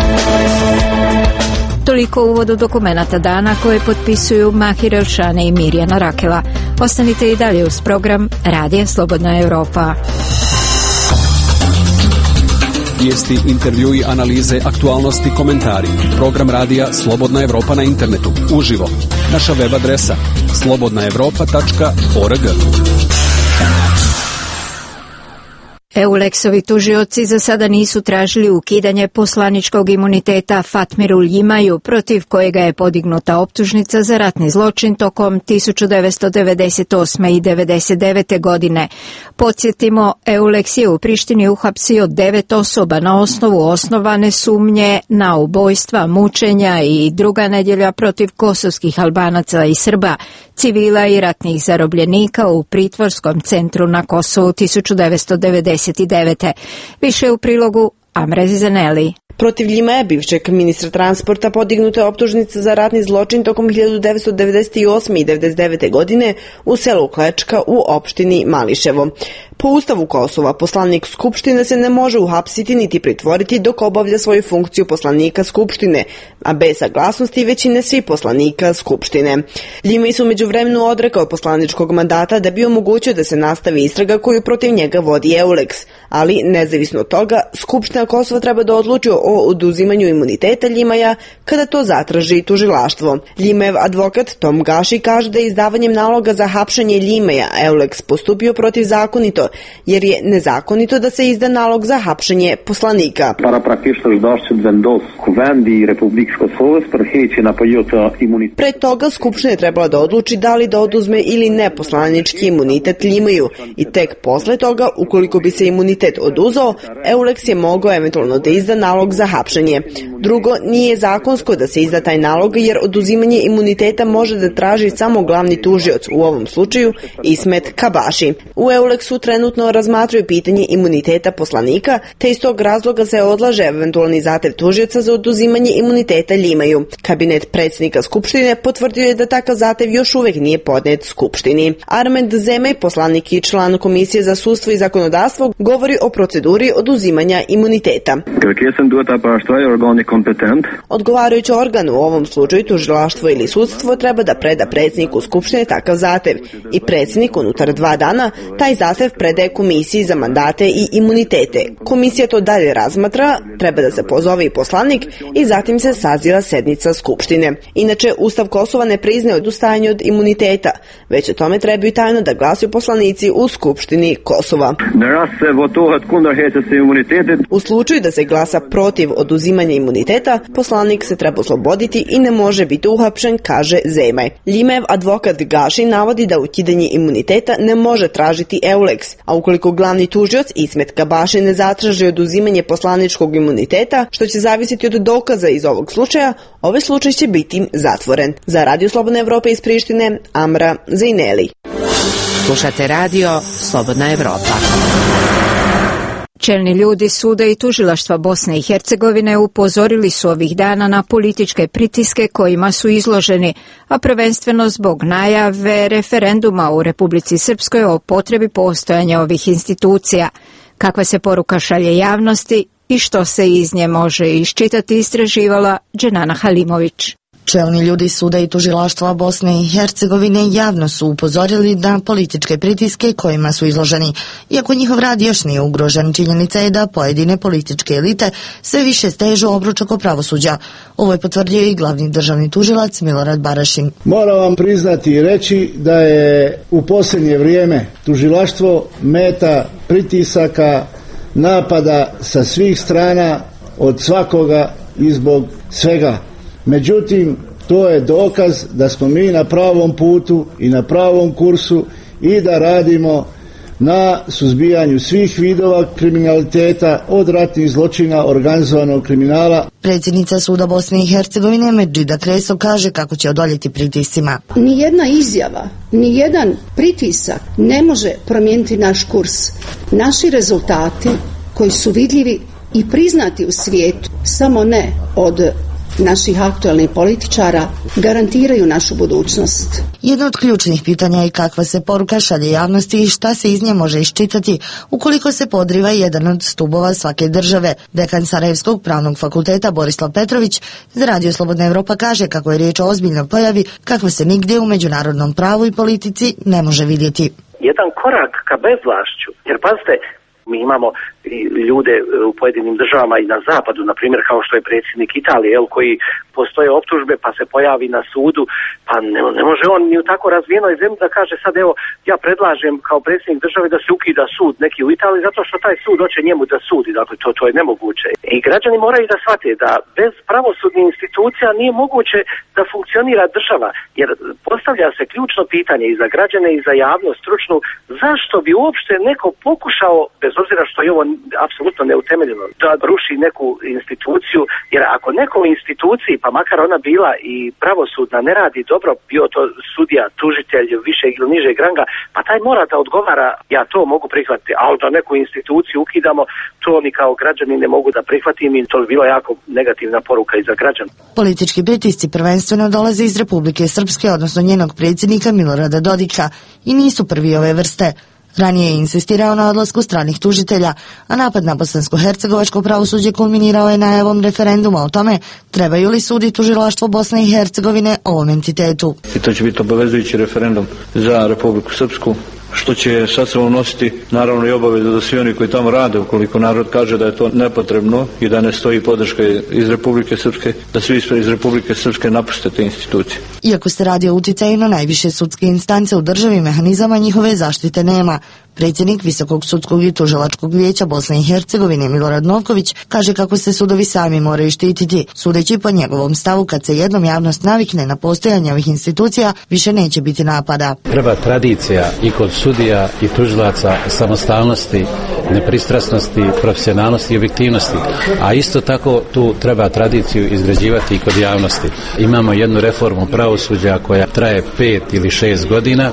Toliko u uvodu dokumenata dana koje potpisuju Mahir Elšane i Mirjana Rakela. Ostanite i dalje uz program Radija Slobodna Evropa. Vijesti, intervjui, analize, aktualnosti, komentari. Program Radija Slobodna Evropa na internetu. Uživo. Naša web adresa slobodna evropa tačka org. Euleksovi tužioci za sada nisu tražili ukidanje poslaničkog imuniteta Fatmiru Ljimaju, protiv kojega je podignuta optužnica za ratni zločin tokom tisuću devetsto devedeset osme i devedeset devete godine. Podsjetimo, Euleks je u Prištini uhapsio devet osoba na osnovu osnovane sumnje na ubojstva, mučenja i druga nedjelja protiv kosovskih Albanaca i Srba, civila i ratnih zarobljenika u pritvorskom centru na Kosovu tisuću devetsto devedeset devete. Više u prilogu Amre Zeneli. Protiv Ljimaja, bivšeg ministra transporta, podignuta je optužnica za ratni zločin tokom hiljadu devetsto devedeset osme i devedeset devete godine u selu Klečka u opštini Mališevo. Po ustavu Kosova, poslanik Skupštine se ne može uhapsiti niti pritvoriti dok obavlja svoju funkciju poslanika Skupštine, a bez saglasnosti većine svih poslanika Skupštine. Ljimaj su međuvremenu odrekao poslaničkog mandata da bi omogućio da se nastavi istraga koju protiv njega vodi Euleks, ali nezavisno od toga, Skupština Kosova treba da odluči o oduzimanju imuniteta Ljimaja kada to zatraži tužilaštvo. Ljimajev advokat Tom Gaši kaže da je izdavanjem naloga za hapšenje Ljimaja Euleks postupio protivzakonito, jer je nezakonito da se izda nalog za hapšenje poslanika. Pre toga Skupština je trebala da odluči da li da oduzme ili ne poslanički imunitet Ljimaju i tek posle toga, ukoliko bi se imunitet oduzeo, Euleks je mogao eventualno da izda nalog za hapšenje. Drugo, nije zakonsko da se izda taj nalog jer oduzimanje imuniteta može da traži samo glavni tužioc, u ovom slučaju Ismet Kabaši. U Euleksu trenutno razmatraju pitanje imuniteta poslanika, te iz tog razloga se odlaže eventualni zahtev tužioca za oduzimanje imuniteta Ljimaju. Kabinet predsjednika Skupštine potvrdio je da takav zahtev još uvijek nije podnet Skupštini. Armend Zemej, poslanik i član Komisije za sudstvo i zakonodavstvo, govori o proceduri oduzimanja imuniteta. Odgovarajući organ, u ovom slučaju tužilaštvo ili sudstvo, treba da preda predsjedniku Skupštine takav zahtev i predsjednik unutar dva dana taj zahtev predaje Komisiji za mandate i imunitete. Komisija to dalje razmatra, treba da se pozove i poslanik i zatim se saziva sednica Skupštine. Inače, Ustav Kosova ne priznaje odustajanje od imuniteta, već o tome trebaju tajno da glasuju poslanici u Skupštini Kosova. U slučaju da se glasa protiv oduzimanja imuniteta, poslanik se treba osloboditi i ne može biti uhapšen, kaže Zemaj. Ljimev advokat Gaši navodi da ukidanje imuniteta ne može tražiti Euleks, a ukoliko glavni tužioc Ismet Kabaši ne zatraži oduzimanje poslaničkog imuniteta, što će zavisiti od dokaza iz ovog slučaja, ovaj slučaj će biti zatvoren. Za Radio Slobodna Evropa iz Prištine, Amra Zejneli. Slušate radio Slobodna Evropa. Čelni ljudi suda i tužilaštva Bosne i Hercegovine upozorili su ovih dana na političke pritiske kojima su izloženi, a prvenstveno zbog najave referenduma u Republici Srpskoj o potrebi postojanja ovih institucija. Kakva se poruka šalje javnosti i što se iz nje može iščitati, istraživala Dženana Halimović. Čelni ljudi suda i tužilaštva Bosne i Hercegovine javno su upozorili na političke pritiske kojima su izloženi. Iako njihov rad još nije ugrožen, činjenica je da pojedine političke elite sve više stežu obruč oko pravosuđa. Ovo je potvrdio i glavni državni tužilac Milorad Barašin. Moram vam priznati i reći da je u posljednje vrijeme tužilaštvo meta pritisaka, napada sa svih strana, od svakoga i zbog svega. Međutim, to je dokaz da smo mi na pravom putu i na pravom kursu i da radimo na suzbijanju svih vidova kriminaliteta, od ratnih zločina, organizovanog kriminala. Predsjednica suda Bosne i Hercegovine Medžida Kreso kaže kako će odoljeti pritiscima. Nijedna izjava, nijedan pritisak ne može promijeniti naš kurs. Naši rezultati koji su vidljivi i priznati u svijetu, samo ne od naših aktualnih političara, garantiraju našu budućnost. Jedno od ključnih pitanja je kakva se poruka šalje javnosti i šta se iz nje može iščitati ukoliko se podriva jedan od stubova svake države. Dekan Sarajevskog pravnog fakulteta Borislav Petrović za Radio Slobodna Evropa kaže kako je riječ o ozbiljnoj pojavi kakva se nigdje u međunarodnom pravu i politici ne može vidjeti. Jedan korak ka bezvlašću, jer pazite, mi imamo ljude u pojedinim državama i na zapadu, na primjer kao što je predsjednik Italije, jel, koji postoje optužbe pa se pojavi na sudu, pa ne, ne može on ni u tako razvijenoj zemlji da kaže sad evo ja predlažem kao predsjednik države da se ukida sud neki u Italiji zato što taj sud hoće njemu da sudi, dakle to, to je nemoguće. I građani moraju da shvate da bez pravosudnih institucija nije moguće da funkcionira država, jer postavlja se ključno pitanje i za građane i za javnost stručnu, zašto bi uopšte neko pokušao, bez obzira što je ovo apsolutno neutemeljeno, da ruši neku instituciju, jer ako nekoj instituciji, pa makar ona bila i pravosudna, ne radi dobro, bio to sudija, tužitelj višeg ili nižeg ranga, pa taj mora da odgovara, ja to mogu prihvatiti, ali da neku instituciju ukidamo, to ni kao građani ne mogu da prihvatim i to bi bila jako negativna poruka i za građana. Politički pritisci prvenstveno dolaze iz Republike Srpske, odnosno njenog predsjednika Milorada Dodika, i nisu prvi ove vrste. Ranije je insistirao na odlasku stranih tužitelja, a napad na bosansko-hercegovačko pravosuđe kulminirao je najavom referenduma o tome trebaju li sud i tužilaštvo Bosne i Hercegovine ovom entitetu. I to će biti obavezujući referendum za Republiku Srpsku, što će sad se unositi naravno i obavezu da svi oni koji tamo rade, ukoliko narod kaže da je to nepotrebno i da ne stoji podrška iz Republike Srpske, da svi iz Republike Srpske napuste te institucije. Iako se radi o uticaju na najviše sudske instance u državi, mehanizama njihove zaštite nema. Predsjednik Visokog sudskog i tužilačkog vijeća Bosne i Hercegovine Milorad Novković kaže kako se sudovi sami moraju štititi. Sudeći po njegovom stavu, kad se jednom javnost navikne na postojanje ovih institucija, više neće biti napada. Treba tradicija i kod sudija i tužilaca samostalnosti, nepristrasnosti, profesionalnosti i objektivnosti. A isto tako tu treba tradiciju izgrađivati i kod javnosti. Imamo jednu reformu pravosuđa koja traje pet ili šest godina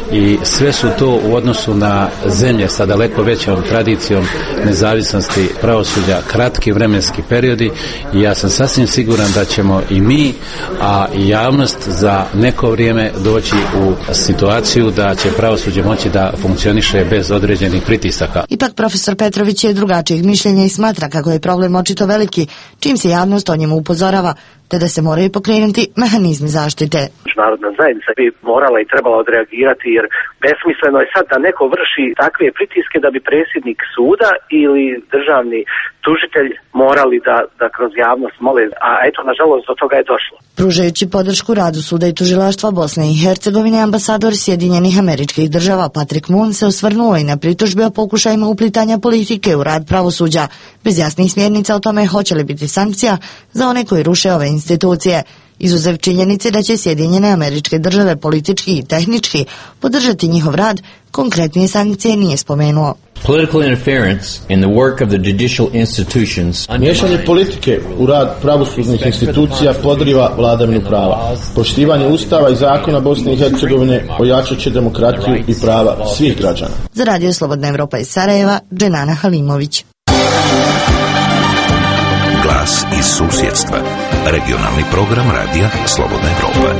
i sve su to u odnosu na zemlje sa daleko većom tradicijom nezavisnosti pravosuđa kratki vremenski periodi i ja sam sasvim siguran da ćemo i mi, a i javnost za neko vrijeme doći u situaciju da će pravosuđe moći da funkcioniše bez određenih pritisaka. Ipak profesor Petrović je drugačijeg mišljenja i smatra kako je problem očito veliki, čim se javnost o njemu upozorava, te da se moraju pokrenuti mehanizmi zaštite. Međunarodna zajednica bi morala i trebala odreagirati, jer besmisleno je sad da neko vrši takve pritiske da bi predsjednik suda ili državni tužitelj morali da, da kroz javnost mole, a eto, nažalost, do toga je došlo. Pružajući podršku radu suda i tužilaštva Bosne i Hercegovine, ambasador Sjedinjenih Američkih Država Patrick Moon se osvrnuo i na pritužbe o pokušajima uplitanja politike u rad pravosuđa, bez jasnih smjernica o tome hoće li biti sankcija za one koji ruše ove institucije. Izuzev činjenice da će Sjedinjene Američke Države politički i tehnički podržati njihov rad, konkretnije sankcije nije spomenuo. Political interference in the work of the judicial institutions. Miješanje politike u rad pravosudnih institucija podriva vladavinu prava. Poštivanje ustava i zakona Bosne i Hercegovine ojačat će demokratiju i prava svih građana. Za Radio Slobodna Evropa iz Sarajeva, Dženana Halimović. Glas iz susjedstva. Regionalni program Radija Slobodna Evropa.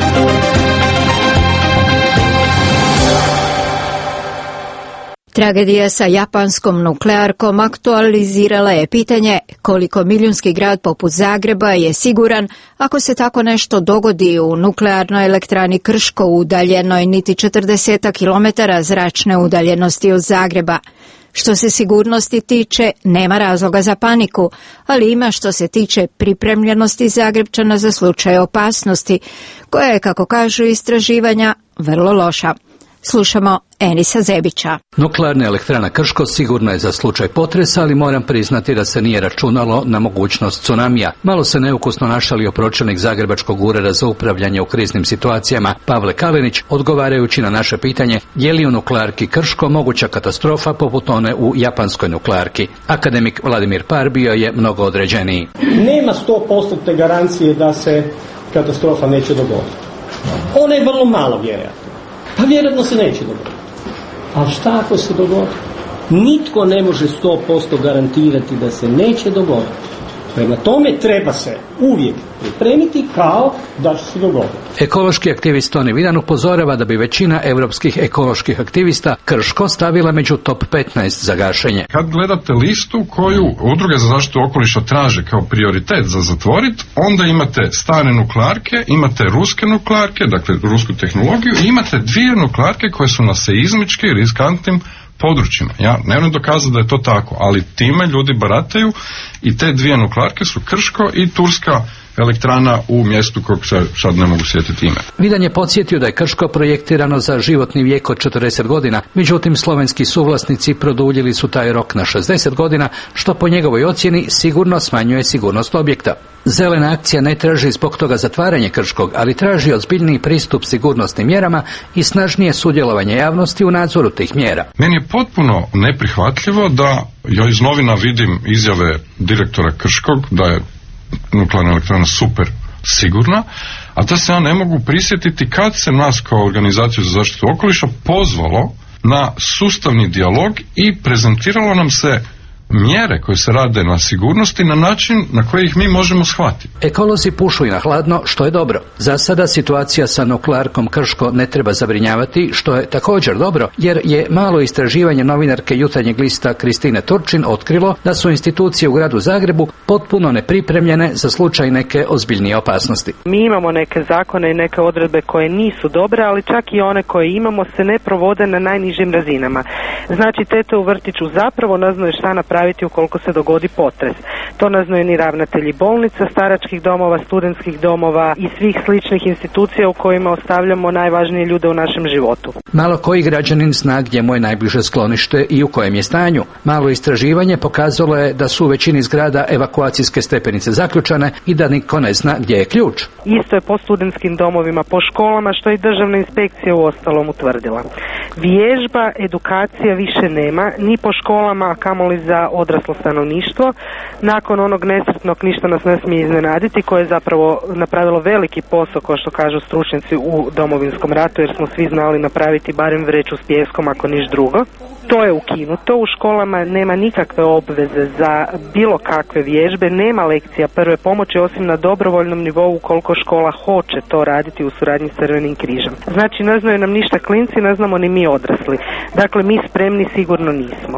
Tragedija sa japanskom nuklearkom aktualizirala je pitanje koliko milijunski grad poput Zagreba je siguran ako se tako nešto dogodi u nuklearnoj elektrani Krško udaljenoj niti četrdeset kilometara zračne udaljenosti od Zagreba. Što se sigurnosti tiče, nema razloga za paniku, ali ima što se tiče pripremljenosti Zagrepčana za slučaj opasnosti, koja je, kako kažu istraživanja, vrlo loša. Slušamo Enisa Zebića. Nuklearna elektrana Krško sigurno je za slučaj potresa, ali moram priznati da se nije računalo na mogućnost tsunamija. Malo se neukusno našalio pročelnik Zagrebačkog ureda za upravljanje u kriznim situacijama Pavle Kalinić, odgovarajući na naše pitanje je li u nuklearki Krško moguća katastrofa poput one u japanskoj nuklearki. Akademik Vladimir Par bio je mnogo određeniji. Nema sto posto garancije da se katastrofa neće dogoditi. Ona je vrlo malo vjerojatno. Pa vjerojatno se neće dogoditi. Ali šta ako se dogodi? Nitko ne može sto posto garantirati da se neće dogoditi. Prema tome treba se uvijek pripremiti kao da će se dogoditi. Ekološki aktivist Toni Vidan upozorava da bi većina europskih ekoloških aktivista Krško stavila među top petnaest za gašenje. Kad gledate listu koju udruge za zaštitu okoliša traže kao prioritet za zatvoriti, onda imate stare nuklearke, imate ruske nuklearke, dakle rusku tehnologiju, i imate dvije nuklearke koje su na seizmički riskantnim područjima. Ja ne moram dokazati da je to tako, ali time ljudi barataju i te dvije nuklearke su Krško i turska elektrana u mjestu kog se sad ne mogu sjetiti ime. Vidan je podsjetio da je Krško projektirano za životni vijek od četrdeset godina, međutim slovenski suvlasnici produljili su taj rok na šezdeset godina, što po njegovoj ocjeni sigurno smanjuje sigurnost objekta. Zelena akcija ne traži zbog toga zatvaranje Krškog, ali traži ozbiljniji pristup sigurnosnim mjerama i snažnije sudjelovanje javnosti u nadzoru tih mjera. Meni je potpuno neprihvatljivo da ja iz novina vidim izjave direktora Krškog da je nuklearna elektrana super sigurna, a da se ja ne mogu prisjetiti kad se nas kao organizaciju za zaštitu okoliša pozvalo na sustavni dijalog i prezentiralo nam se mjere koje se rade na sigurnosti na način na koji ih mi možemo shvatiti. Ekolozi pušu i na hladno, što je dobro. Za sada situacija sa nuklearkom Krško ne treba zabrinjavati, što je također dobro, jer je malo istraživanje novinarke Jutarnjeg lista Kristine Turčin otkrilo da su institucije u gradu Zagrebu potpuno nepripremljene za slučaj neke ozbiljnije opasnosti. Mi imamo neke zakone i neke odredbe koje nisu dobre, ali čak i one koje imamo se ne provode na najnižim razinama. Znači, tete u vrtiću zapravo ne znaju šta napraviti ukoliko se dogodi potres. To ne znaju ni ravnatelji bolnica, staračkih domova, studentskih domova i svih sličnih institucija u kojima ostavljamo najvažnije ljude u našem životu. Malo koji građanin zna gdje mu je najbliže sklonište i u kojem je stanju. Malo istraživanje pokazalo je da su u većini zgrada evakuacijske stepenice zaključane i da niko ne zna gdje je ključ. Isto je po studentskim domovima, po školama, što i državna inspekcija u ostalom utvrdila. Vježba, edukacija više nema, ni po školama, a kamoli za odraslo stanovništvo. Nakon onog nesretnog ništa nas ne smije iznenaditi, koje je zapravo napravilo veliki posao, kao što kažu stručnjaci u Domovinskom ratu, jer smo svi znali napraviti barem vreću s pijeskom, ako niš drugo. To je ukinuto, u školama nema nikakve obveze za bilo kakve vježbe, nema lekcija prve pomoći osim na dobrovoljnom nivou ukoliko škola hoće to raditi u suradnji s Crvenim križem. Znači, ne znaju nam ništa klinci, ne znamo ni mi odrasli. Dakle, mi spremni sigurno nismo.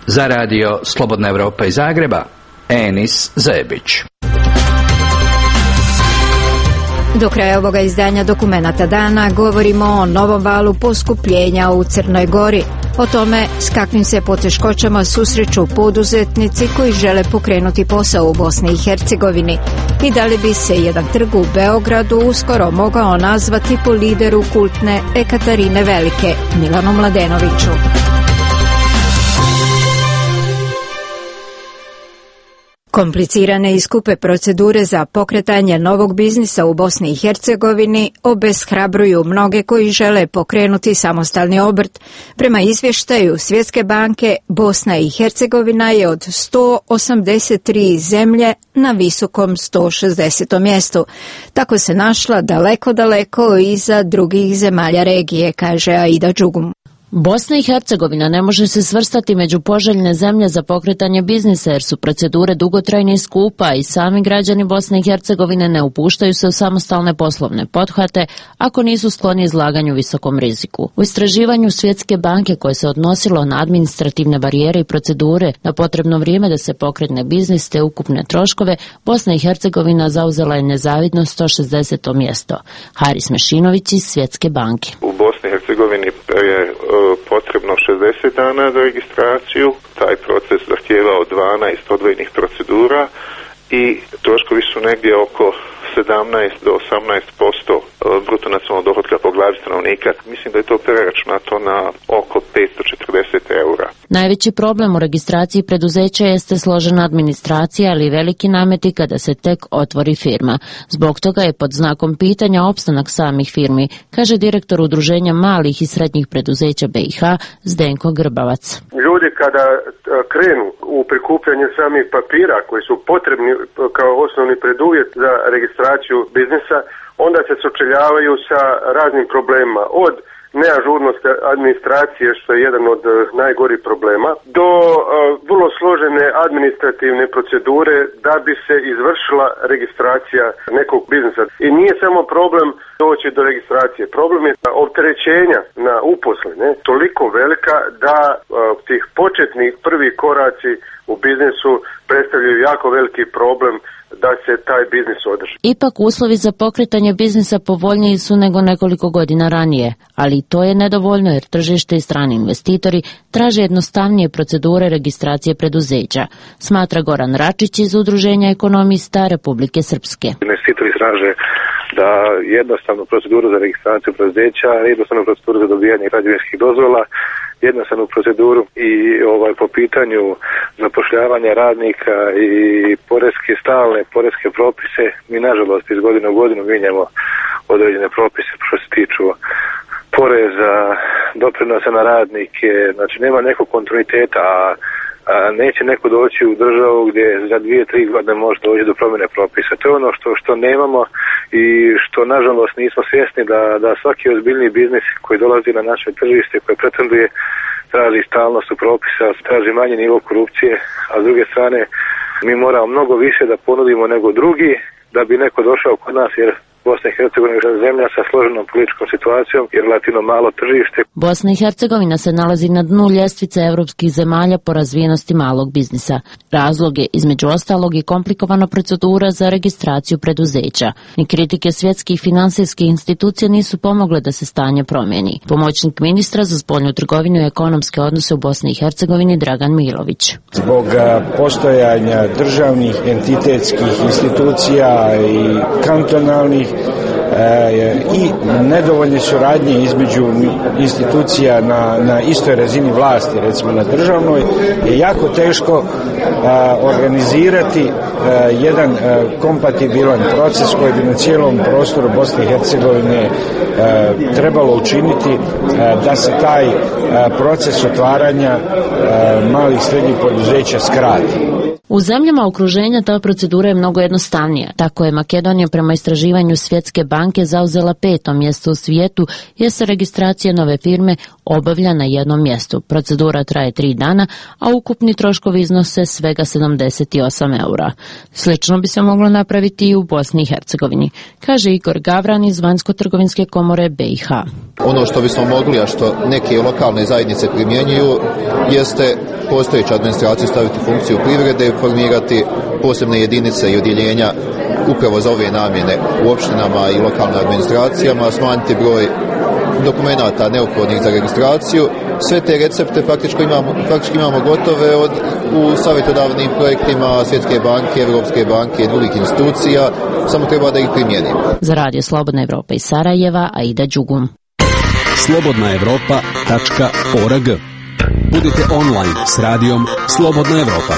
Za radio Slobodna Evropa iz Zagreba, Enis Zebić. Do kraja ovoga izdanja Dokumenata dana govorimo o novom valu poskupljenja u Crnoj Gori, o tome s kakvim se poteškoćama susreću poduzetnici koji žele pokrenuti posao u Bosni i Hercegovini i da li bi se jedan trg u Beogradu uskoro mogao nazvati po lideru kultne Ekaterine Velike, Milanu Mladenoviću. Komplicirane i skupe procedure za pokretanje novog biznisa u Bosni i Hercegovini obeshrabruju mnoge koji žele pokrenuti samostalni obrt. Prema izvještaju Svjetske banke, Bosna i Hercegovina je od sto osamdeset tri zemlje na visokom sto šezdesetom mjestu. Tako se našla daleko, daleko iza drugih zemalja regije, kaže Aida Đugum. Bosna i Hercegovina ne može se svrstati među poželjne zemlje za pokretanje biznisa jer su procedure dugotrajne i skupa i sami građani Bosne i Hercegovine ne upuštaju se u samostalne poslovne pothvate ako nisu skloni izlaganju visokom riziku. U istraživanju Svjetske banke koje se odnosilo na administrativne barijere i procedure na potrebno vrijeme da se pokretne biznis te ukupne troškove, Bosna i Hercegovina zauzela je nezavidno sto šezdeseto mjesto. Haris Mešinović iz Svjetske banke. U Bosni i Hercegovini je potrebno šezdeset dana za registraciju. Taj proces zahtijevao dvanaest odvojenih procedura i troškovi su negdje oko sedamnaest do osamnaest posto bruto nacionalnog dohotka po glavi stanovnika. Mislim da je to preračunato na oko petsto četrdeset eura. Najveći problem u registraciji preduzeća jeste složena administracija, ali i veliki nameti kada se tek otvori firma. Zbog toga je pod znakom pitanja opstanak samih firmi, kaže direktor Udruženja malih i srednjih preduzeća B i H Zdenko Grbavac. Ljudi kada krenu u prikupljanje samih papira koji su potrebni kao osnovni preduvjet za registraciju biznisa, onda se sučeljavaju sa raznim problemima, od neažurnosti administracije, što je jedan od najgorih problema, do uh, vrlo složene administrativne procedure da bi se izvršila registracija nekog biznisa. I nije samo problem doći do registracije, problem je opterećenja na uposlene toliko velika da uh, tih početnih prvi koraci u biznisu predstavljaju jako veliki problem da se taj biznis održi. Ipak uslovi za pokretanje biznisa povoljniji su nego nekoliko godina ranije, ali i to je nedovoljno jer tržište i strani investitori traže jednostavnije procedure registracije preduzeća, smatra Goran Račić iz Udruženja ekonomista Republike Srpske. Investitori traže da jednostavnu proceduru za registraciju preduzeća, jednostavnu proceduru za dobijanje građevinskih dozvola, jednostavnu proceduru i ovaj po pitanju zapošljavanja radnika i poreske stalne poreske propise. Mi nažalost iz godine u godinu mijenjamo određene propise što se tiču poreza, doprinosa na radnike, znači nema nekog kontinuiteta, a a neće neko doći u državu gdje za dvije, tri godine može doći do promjene propisa. To je ono što, što nemamo i što nažalost nismo svjesni da, da svaki ozbiljni biznis koji dolazi na naše tržište, koji pretenduje, traži stalnost u propisa, traži manji nivo korupcije, a s druge strane mi moramo mnogo više da ponudimo nego drugi da bi neko došao kod nas, jer Bosna i Hercegovina je zemlja sa složenom političkom situacijom i relativno malo tržište. Bosna i Hercegovina se nalazi na dnu ljestvice evropskih zemalja po razvijenosti malog biznisa. Razlog je između ostalog i komplikovana procedura za registraciju preduzeća. Ni kritike svjetskih finansijskih institucija nisu pomogle da se stanje promijeni. Pomoćnik ministra za spoljnu trgovinu i ekonomske odnose u Bosni i Hercegovini Dragan Milović. Zbog postojanja državnih entitetskih institucija i kantonalnih i nedovoljne suradnje između institucija na, na istoj razini vlasti, recimo na državnoj, je jako teško a, organizirati a, jedan a, kompatibilan proces koji bi na cijelom prostoru Bosne i Hercegovine a, trebalo učiniti a, da se taj a, proces otvaranja a, malih i srednjih poduzeća skrati. U zemljama okruženja ta procedura je mnogo jednostavnija. Tako je Makedonija prema istraživanju Svjetske banke zauzela peto mjesto u svijetu jer se registracija nove firme obavlja na jednom mjestu. Procedura traje tri dana, a ukupni troškovi iznose svega sedamdeset osam eura. Slično bi se moglo napraviti i u Bosni i Hercegovini, kaže Igor Gavran iz Vanjsko-trgovinske komore B i H. Ono što bismo mogli, a što neke lokalne zajednice primjenjuju, jeste postojeću administraciju staviti u funkciju privrede i formirati posebne jedinice i odjeljenja upravo za ove namjene u opštinama i lokalnim administracijama, smanjiti broj dokumenata neophodnih za registraciju. Sve te recepte praktički imamo, praktički imamo gotove od, u savjetodavnim projektima Svjetske banke, Evropske banke i drugih institucija, samo treba da ih primijenimo. Za Radio Slobodna Evropa iz Sarajeva, Aida Đugum. slobodna evropa tačka org. Budite online s radijom Slobodna Evropa.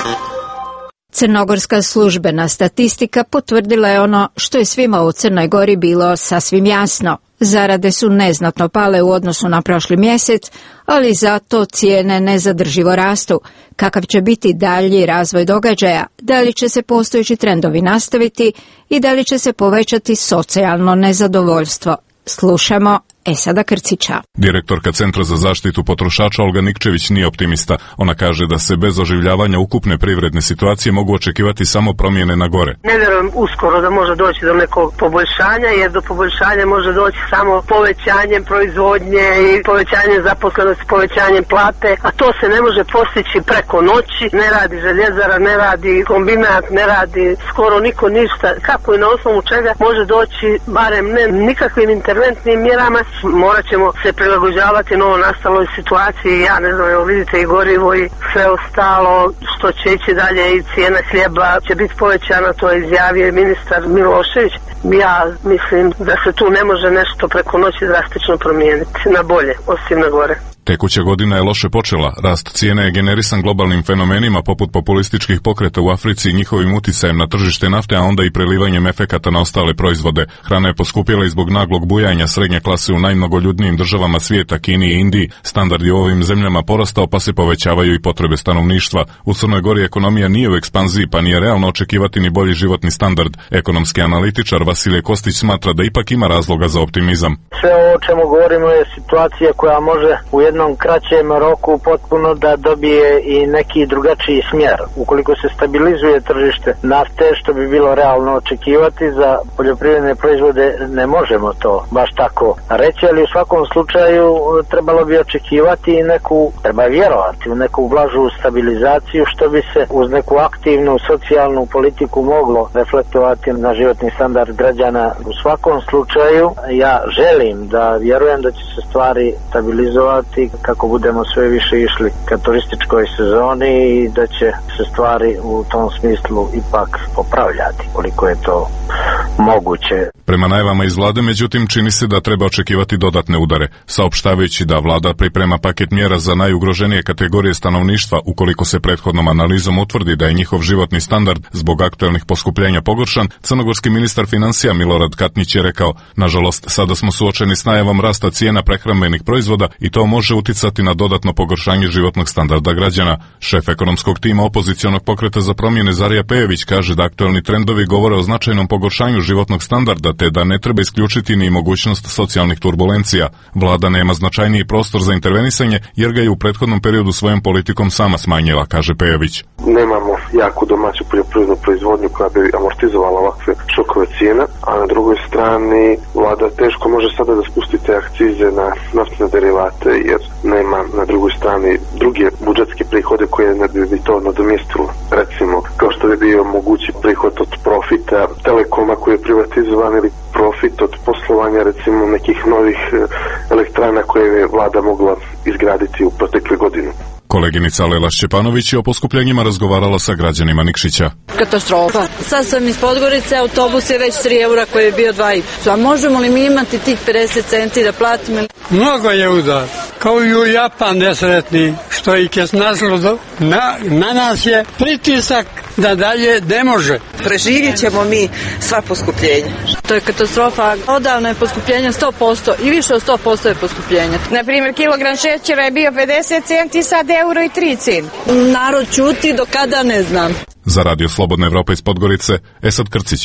Crnogorska službena statistika potvrdila je ono što je svima u Crnoj Gori bilo sasvim jasno. Zarade su neznatno pale u odnosu na prošli mjesec, ali zato cijene nezadrživo rastu. Kakav će biti dalji razvoj događaja, da li će se postojeći trendovi nastaviti i da li će se povećati socijalno nezadovoljstvo. Slušamo Esada Krcića. Direktorka Centra za zaštitu potrošača Olga Nikčević nije optimista. Ona kaže da se bez oživljavanja ukupne privredne situacije mogu očekivati samo promjene na gore. Ne vjerujem uskoro da može doći do nekog poboljšanja, jer do poboljšanja može doći samo povećanjem proizvodnje i povećanjem zaposlenosti, povećanjem plate, a to se ne može postići preko noći. Ne radi željezara, ne radi kombinat, ne radi skoro niko ništa. Kako i na osnovu čega može doći, barem ne nikakvim interventnim mjerama, morat ćemo se prilagođavati novo nastaloj situaciji. Ja ne znam, evo vidite i gorivo i sve ostalo što će ići dalje, i cijena hljeba će biti povećana, to je izjavio ministar Milošević. Ja mislim da se tu ne može nešto preko noći drastično promijeniti na bolje, osim na gore. Tekuća godina je loše počela. Rast cijene je generisan globalnim fenomenima poput populističkih pokreta u Africi i njihovim uticajem na tržište nafte, a onda i prelivanjem efekata na ostale proizvode. Hrana je poskupjela i zbog naglog bujanja srednje klase u najmnogoljudnijim državama svijeta, Kini i Indiji. Standard je u ovim zemljama porastao, pa se povećavaju i potrebe stanovništva. U Crnoj Gori ekonomija nije u ekspanziji, pa nije realno očekivati ni bolji životni standard. Ekonomski analitičar Vasilije Kostić smatra da ipak ima razloga za optimizam. Sve ovo o čemu govorimo je situacija koja može u jednom kraćem roku potpuno da dobije i neki drugačiji smjer. Ukoliko se stabilizuje tržište nafte, što bi bilo realno očekivati, za poljoprivredne proizvode ne možemo to baš tako reći, ali u svakom slučaju trebalo bi očekivati i neku, treba vjerovati u neku blažu stabilizaciju, što bi se uz neku aktivnu socijalnu politiku moglo reflektovati na životni standard građana. U svakom slučaju ja želim da vjerujem da će se stvari stabilizovati kako budemo sve više išli ka turističkoj sezoni i da će se stvari u tom smislu ipak popravljati, koliko je to moguće. Prema najavama iz vlade, međutim, čini se da treba očekivati dodatne udare, saopštavajući da vlada priprema paket mjera za najugroženije kategorije stanovništva ukoliko se prethodnom analizom utvrdi da je njihov životni standard zbog aktuelnih poskupljenja pogoršan. Crnogorski ministar financija Milorad Katnić je rekao: nažalost, sada smo suočeni s najavom rasta cijena prehrambenih proizvoda i to može uticati na dodatno pogoršanje životnog standarda građana. Šef ekonomskog tima opozicionog pokreta za promjene Zarija Pejević kaže da aktuelni trendovi govore o značajnom pogoršanju životnog standarda, te da ne treba isključiti ni mogućnost socijalnih turbulencija. Vlada nema značajniji prostor za intervenisanje jer ga je u prethodnom periodu svojom politikom sama smanjila, kaže Pejević. Nemamo jaku domaću poljoprivrednu proizvodnju koja bi amortizovala ovakve šokove cijena, a na drugoj strani vlada teško može sada da spusti te akcize na naftne derivate jer nema na drugoj strani druge budžetske prihode koje ne bi to nadomjestilo. Recimo, kao što bi bio mogući prihod od profita Telekoma koji je privatizovan ili profit od poslovanja recimo nekih novih elektrana koje je vlada mogla izgraditi u protekle godine. Koleginica Lela Šćepanović je o poskupljenjima razgovarala sa građanima Nikšića. Katastrofa. Sad sam iz Podgorice, autobus je već tri eura koji je bio dva i po. A možemo li mi imati tih pedeset centi da platimo? Mnogo je udar. Kao i u Japan nesretni, što i kes naslodo, na, na nas je pritisak da dalje ne može. Preživjet ćemo mi sva poskupljenja. To je katastrofa. Odavno je poskupljenje sto posto i više od sto posto je poskupljenje. Naprimjer, kilogram šećera je bio pedeset centi, sad euro i tri centi. Narod čuti do kada ne znam. Za Radio Slobodna Evropa iz Podgorice, Esad Krcić.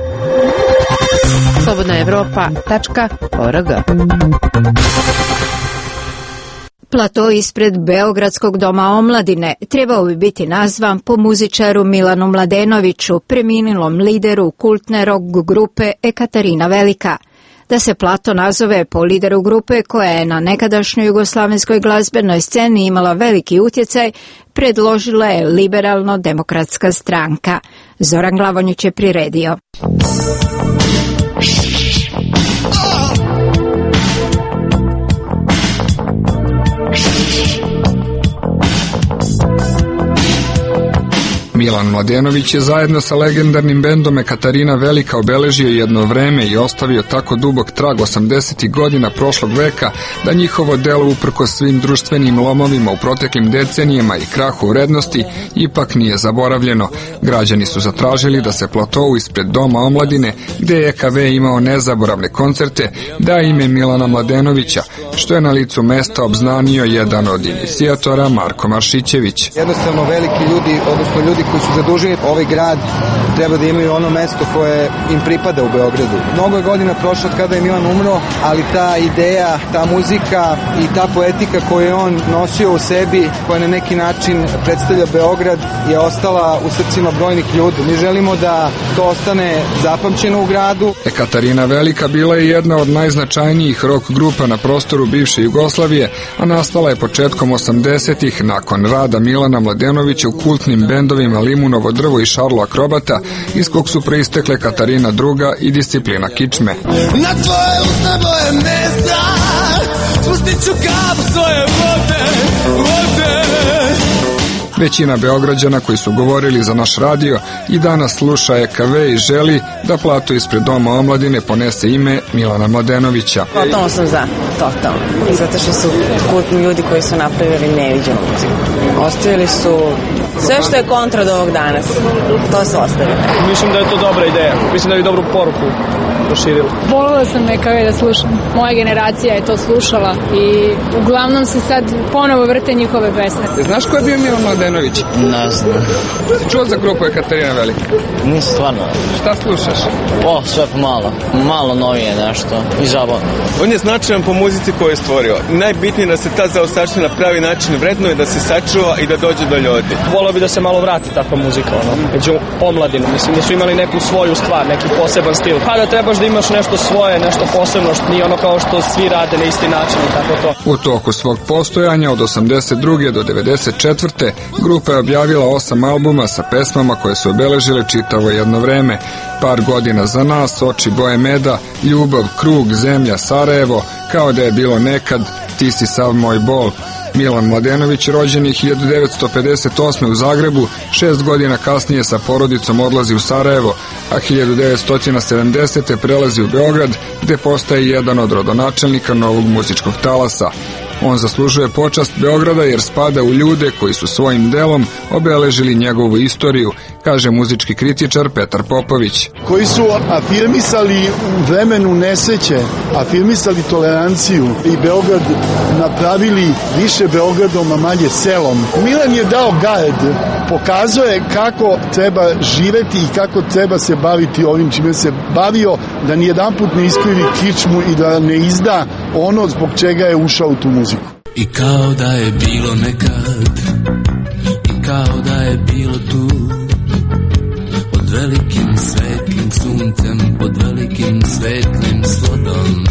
slobodna evropa tačka org. Plato ispred Beogradskog doma omladine trebao bi biti nazvan po muzičaru Milanu Mladenoviću, preminulom lideru kultne rock grupe Ekaterina Velika. da se Plato nazove po lideru grupe koja je na nekadašnjoj jugoslavenskoj glazbenoj sceni imala veliki utjecaj, predložila je Liberalno-demokratska stranka. Zoran Glavonjić je priredio. Milan Mladenović je zajedno sa legendarnim bendom Ekaterina Velika obeležio jedno vreme i ostavio tako dubok trag osamdesetih godina prošlog veka da njihovo delo uprkos svim društvenim lomovima u proteklim decenijama i krahu vrednosti ipak nije zaboravljeno. Građani su zatražili da se platovu ispred Doma omladine, gde je E K V imao nezaboravne koncerte, da ime Milana Mladenovića, što je na licu mesta obznanio jedan od inicijatora Marko Maršićević. Jednostavno veliki ljudi, odnosno ljudi koji su zadužili ovaj grad, treba da imaju ono mesto koje im pripada u Beogradu. Mnogo je godina prošlo od kada je Milan umro, ali ta ideja, ta muzika i ta poetika koju je on nosio u sebi, koja na neki način predstavlja Beograd, je ostala u srcima brojnih ljudi. Mi želimo da to ostane zapamćeno u gradu. Ekaterina Velika bila je jedna od najznačajnijih rock grupa na prostoru bivše Jugoslavije, a nastala je početkom osamdesetih nakon rada Milana Mladenovića u kultnim bendovima Limunovo drvo i Šarlo Akrobata, iz kog su proistekle Katarina druga i Disciplina kičme. Na tvoje usta boje mesta, pustit ću kapu svoje vode, vode. Većina Beograđana koji su govorili za naš radio i danas sluša E K V i želi da platu ispred Doma omladine ponese ime Milana Mladenovića. Totalno sam za, totalno. Zato što su kultni ljudi koji su napravili neviđenu muziku. Ostavili su sve što je kontra od ovog danas. To su ostavili. Mislim da je to dobra ideja. Mislim da je dobru poruku proširila. Volela sam E K V da slušam. Moja generacija je to slušala i uglavnom se sad ponovo vrte njihove pesme. Znaš ko je bio Milan Mladenović? Ne znam. Si čuo za grupu Ekaterina Velika? Nisam stvarno. Šta slušaš? O, sve pomalo. Malo novije nešto. I zabavno. On je značajan po muzici koju je stvorio. Najbitnije da se ta zaostavština na pravi način vrednuje, da se sačuva i da dođe do ljudi. Voleo bi da se malo vrati takva muzika, ono, među omladinu. Mislim da su imali neku svoju stvar, neki poseban stil. Pa da trebaš da imaš nešto svoje, nešto posebno, što nije ono kao što svi rade na isti način i tako to. U toku svog postojanja od osamdeset druge do devedeset četvrte grupa je objavila osam albuma sa pesmama koje su obeležile čitavo jedno vreme. Par godina za nas, Oči boje meda, Ljubav, Krug, Zemlja, Sarajevo, Kao da je bilo nekad, Ti si sav moj bol. Milan Mladenović, rođen je hiljadu devetsto pedeset osme u Zagrebu, šest godina kasnije sa porodicom odlazi u Sarajevo, a hiljadu devetsto sedamdesete prelazi u Beograd, gde postaje jedan od rodonačelnika novog muzičkog talasa. On zaslužuje počast Beograda jer spada u ljude koji su svojim delom obeležili njegovu istoriju, kaže muzički kritičar Petar Popović. Koji su afirmisali u vremenu nesreće, afirmisali toleranciju i Beograd napravili više Beogradom, a manje selom. Milan je dao gard, pokazao je kako treba živeti i kako treba se baviti ovim čime se bavio, da nijedanput ne iskrivi kičmu i da ne izda ono zbog čega je ušao u tu muziku. I kao da je bilo nekad, i kao da je bilo tu, pod velikim svetlim suncem, pod velikim svetlim slodom.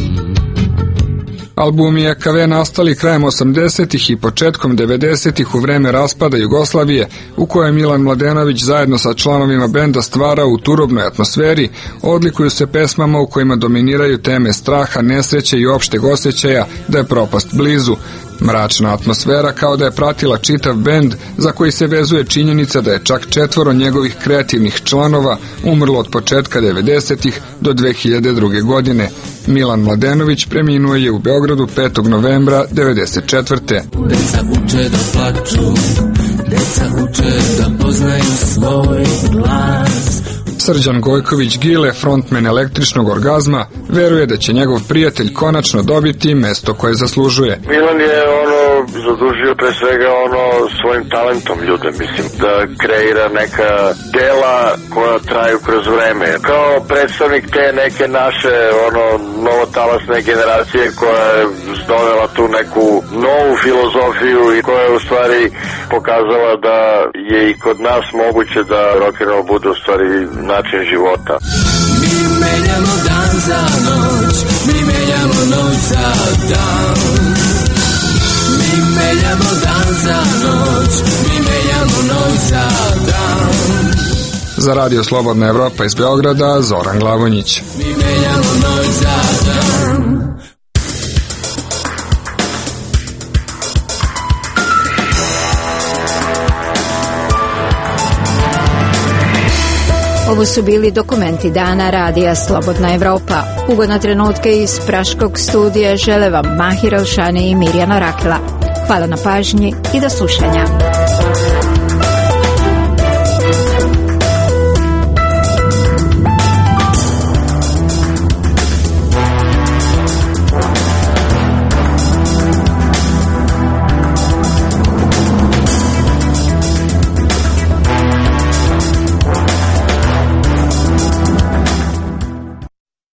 Albumi E K V nastali krajem osamdesetih i početkom devedesetih u vreme raspada Jugoslavije, u kojoj Milan Mladenović zajedno sa članovima benda stvara u turobnoj atmosferi, odlikuju se pesmama u kojima dominiraju teme straha, nesreće i opšteg osjećaja da je propast blizu. Mračna atmosfera kao da je pratila čitav bend, za koji se vezuje činjenica da je čak četvoro njegovih kreativnih članova umrlo od početka devedesetih do dve hiljade druge. godine. Milan Mladenović preminuo je u Beogradu petog novembra devedeset četvrte. Deca uče da plaču, deca uče da poznaju svoj glas. Srđan Gojković Gile, frontmen Električnog orgazma, veruje da će njegov prijatelj konačno dobiti mesto koje zaslužuje. Milan je ono zadužio pre svega ono svojim talentom ljude, mislim, da kreira neka dela koja traju kroz vreme. Kao predstavnik te neke naše ono novotalasne generacije koja je dovela tu neku novu filozofiju i koja je u stvari pokazala da je i kod nas moguće da rock and roll bude u stvari način života. Mi menjamo dan za noć, noć, mi menjamo noć za dan. Mi menjamo dan za noć, mi menjamo noć za dan. Za Radio Slobodna Evropa iz Beograda, Zoran Glavonjić. Mi menjamo noć za dan. Ovo su bili dokumenti dana Radija Slobodna Evropa. Ugodne trenutke iz Praškog studija žele vam Mahir Elšani i Mirjana Rakela. Hvala na pažnji i do slušanja.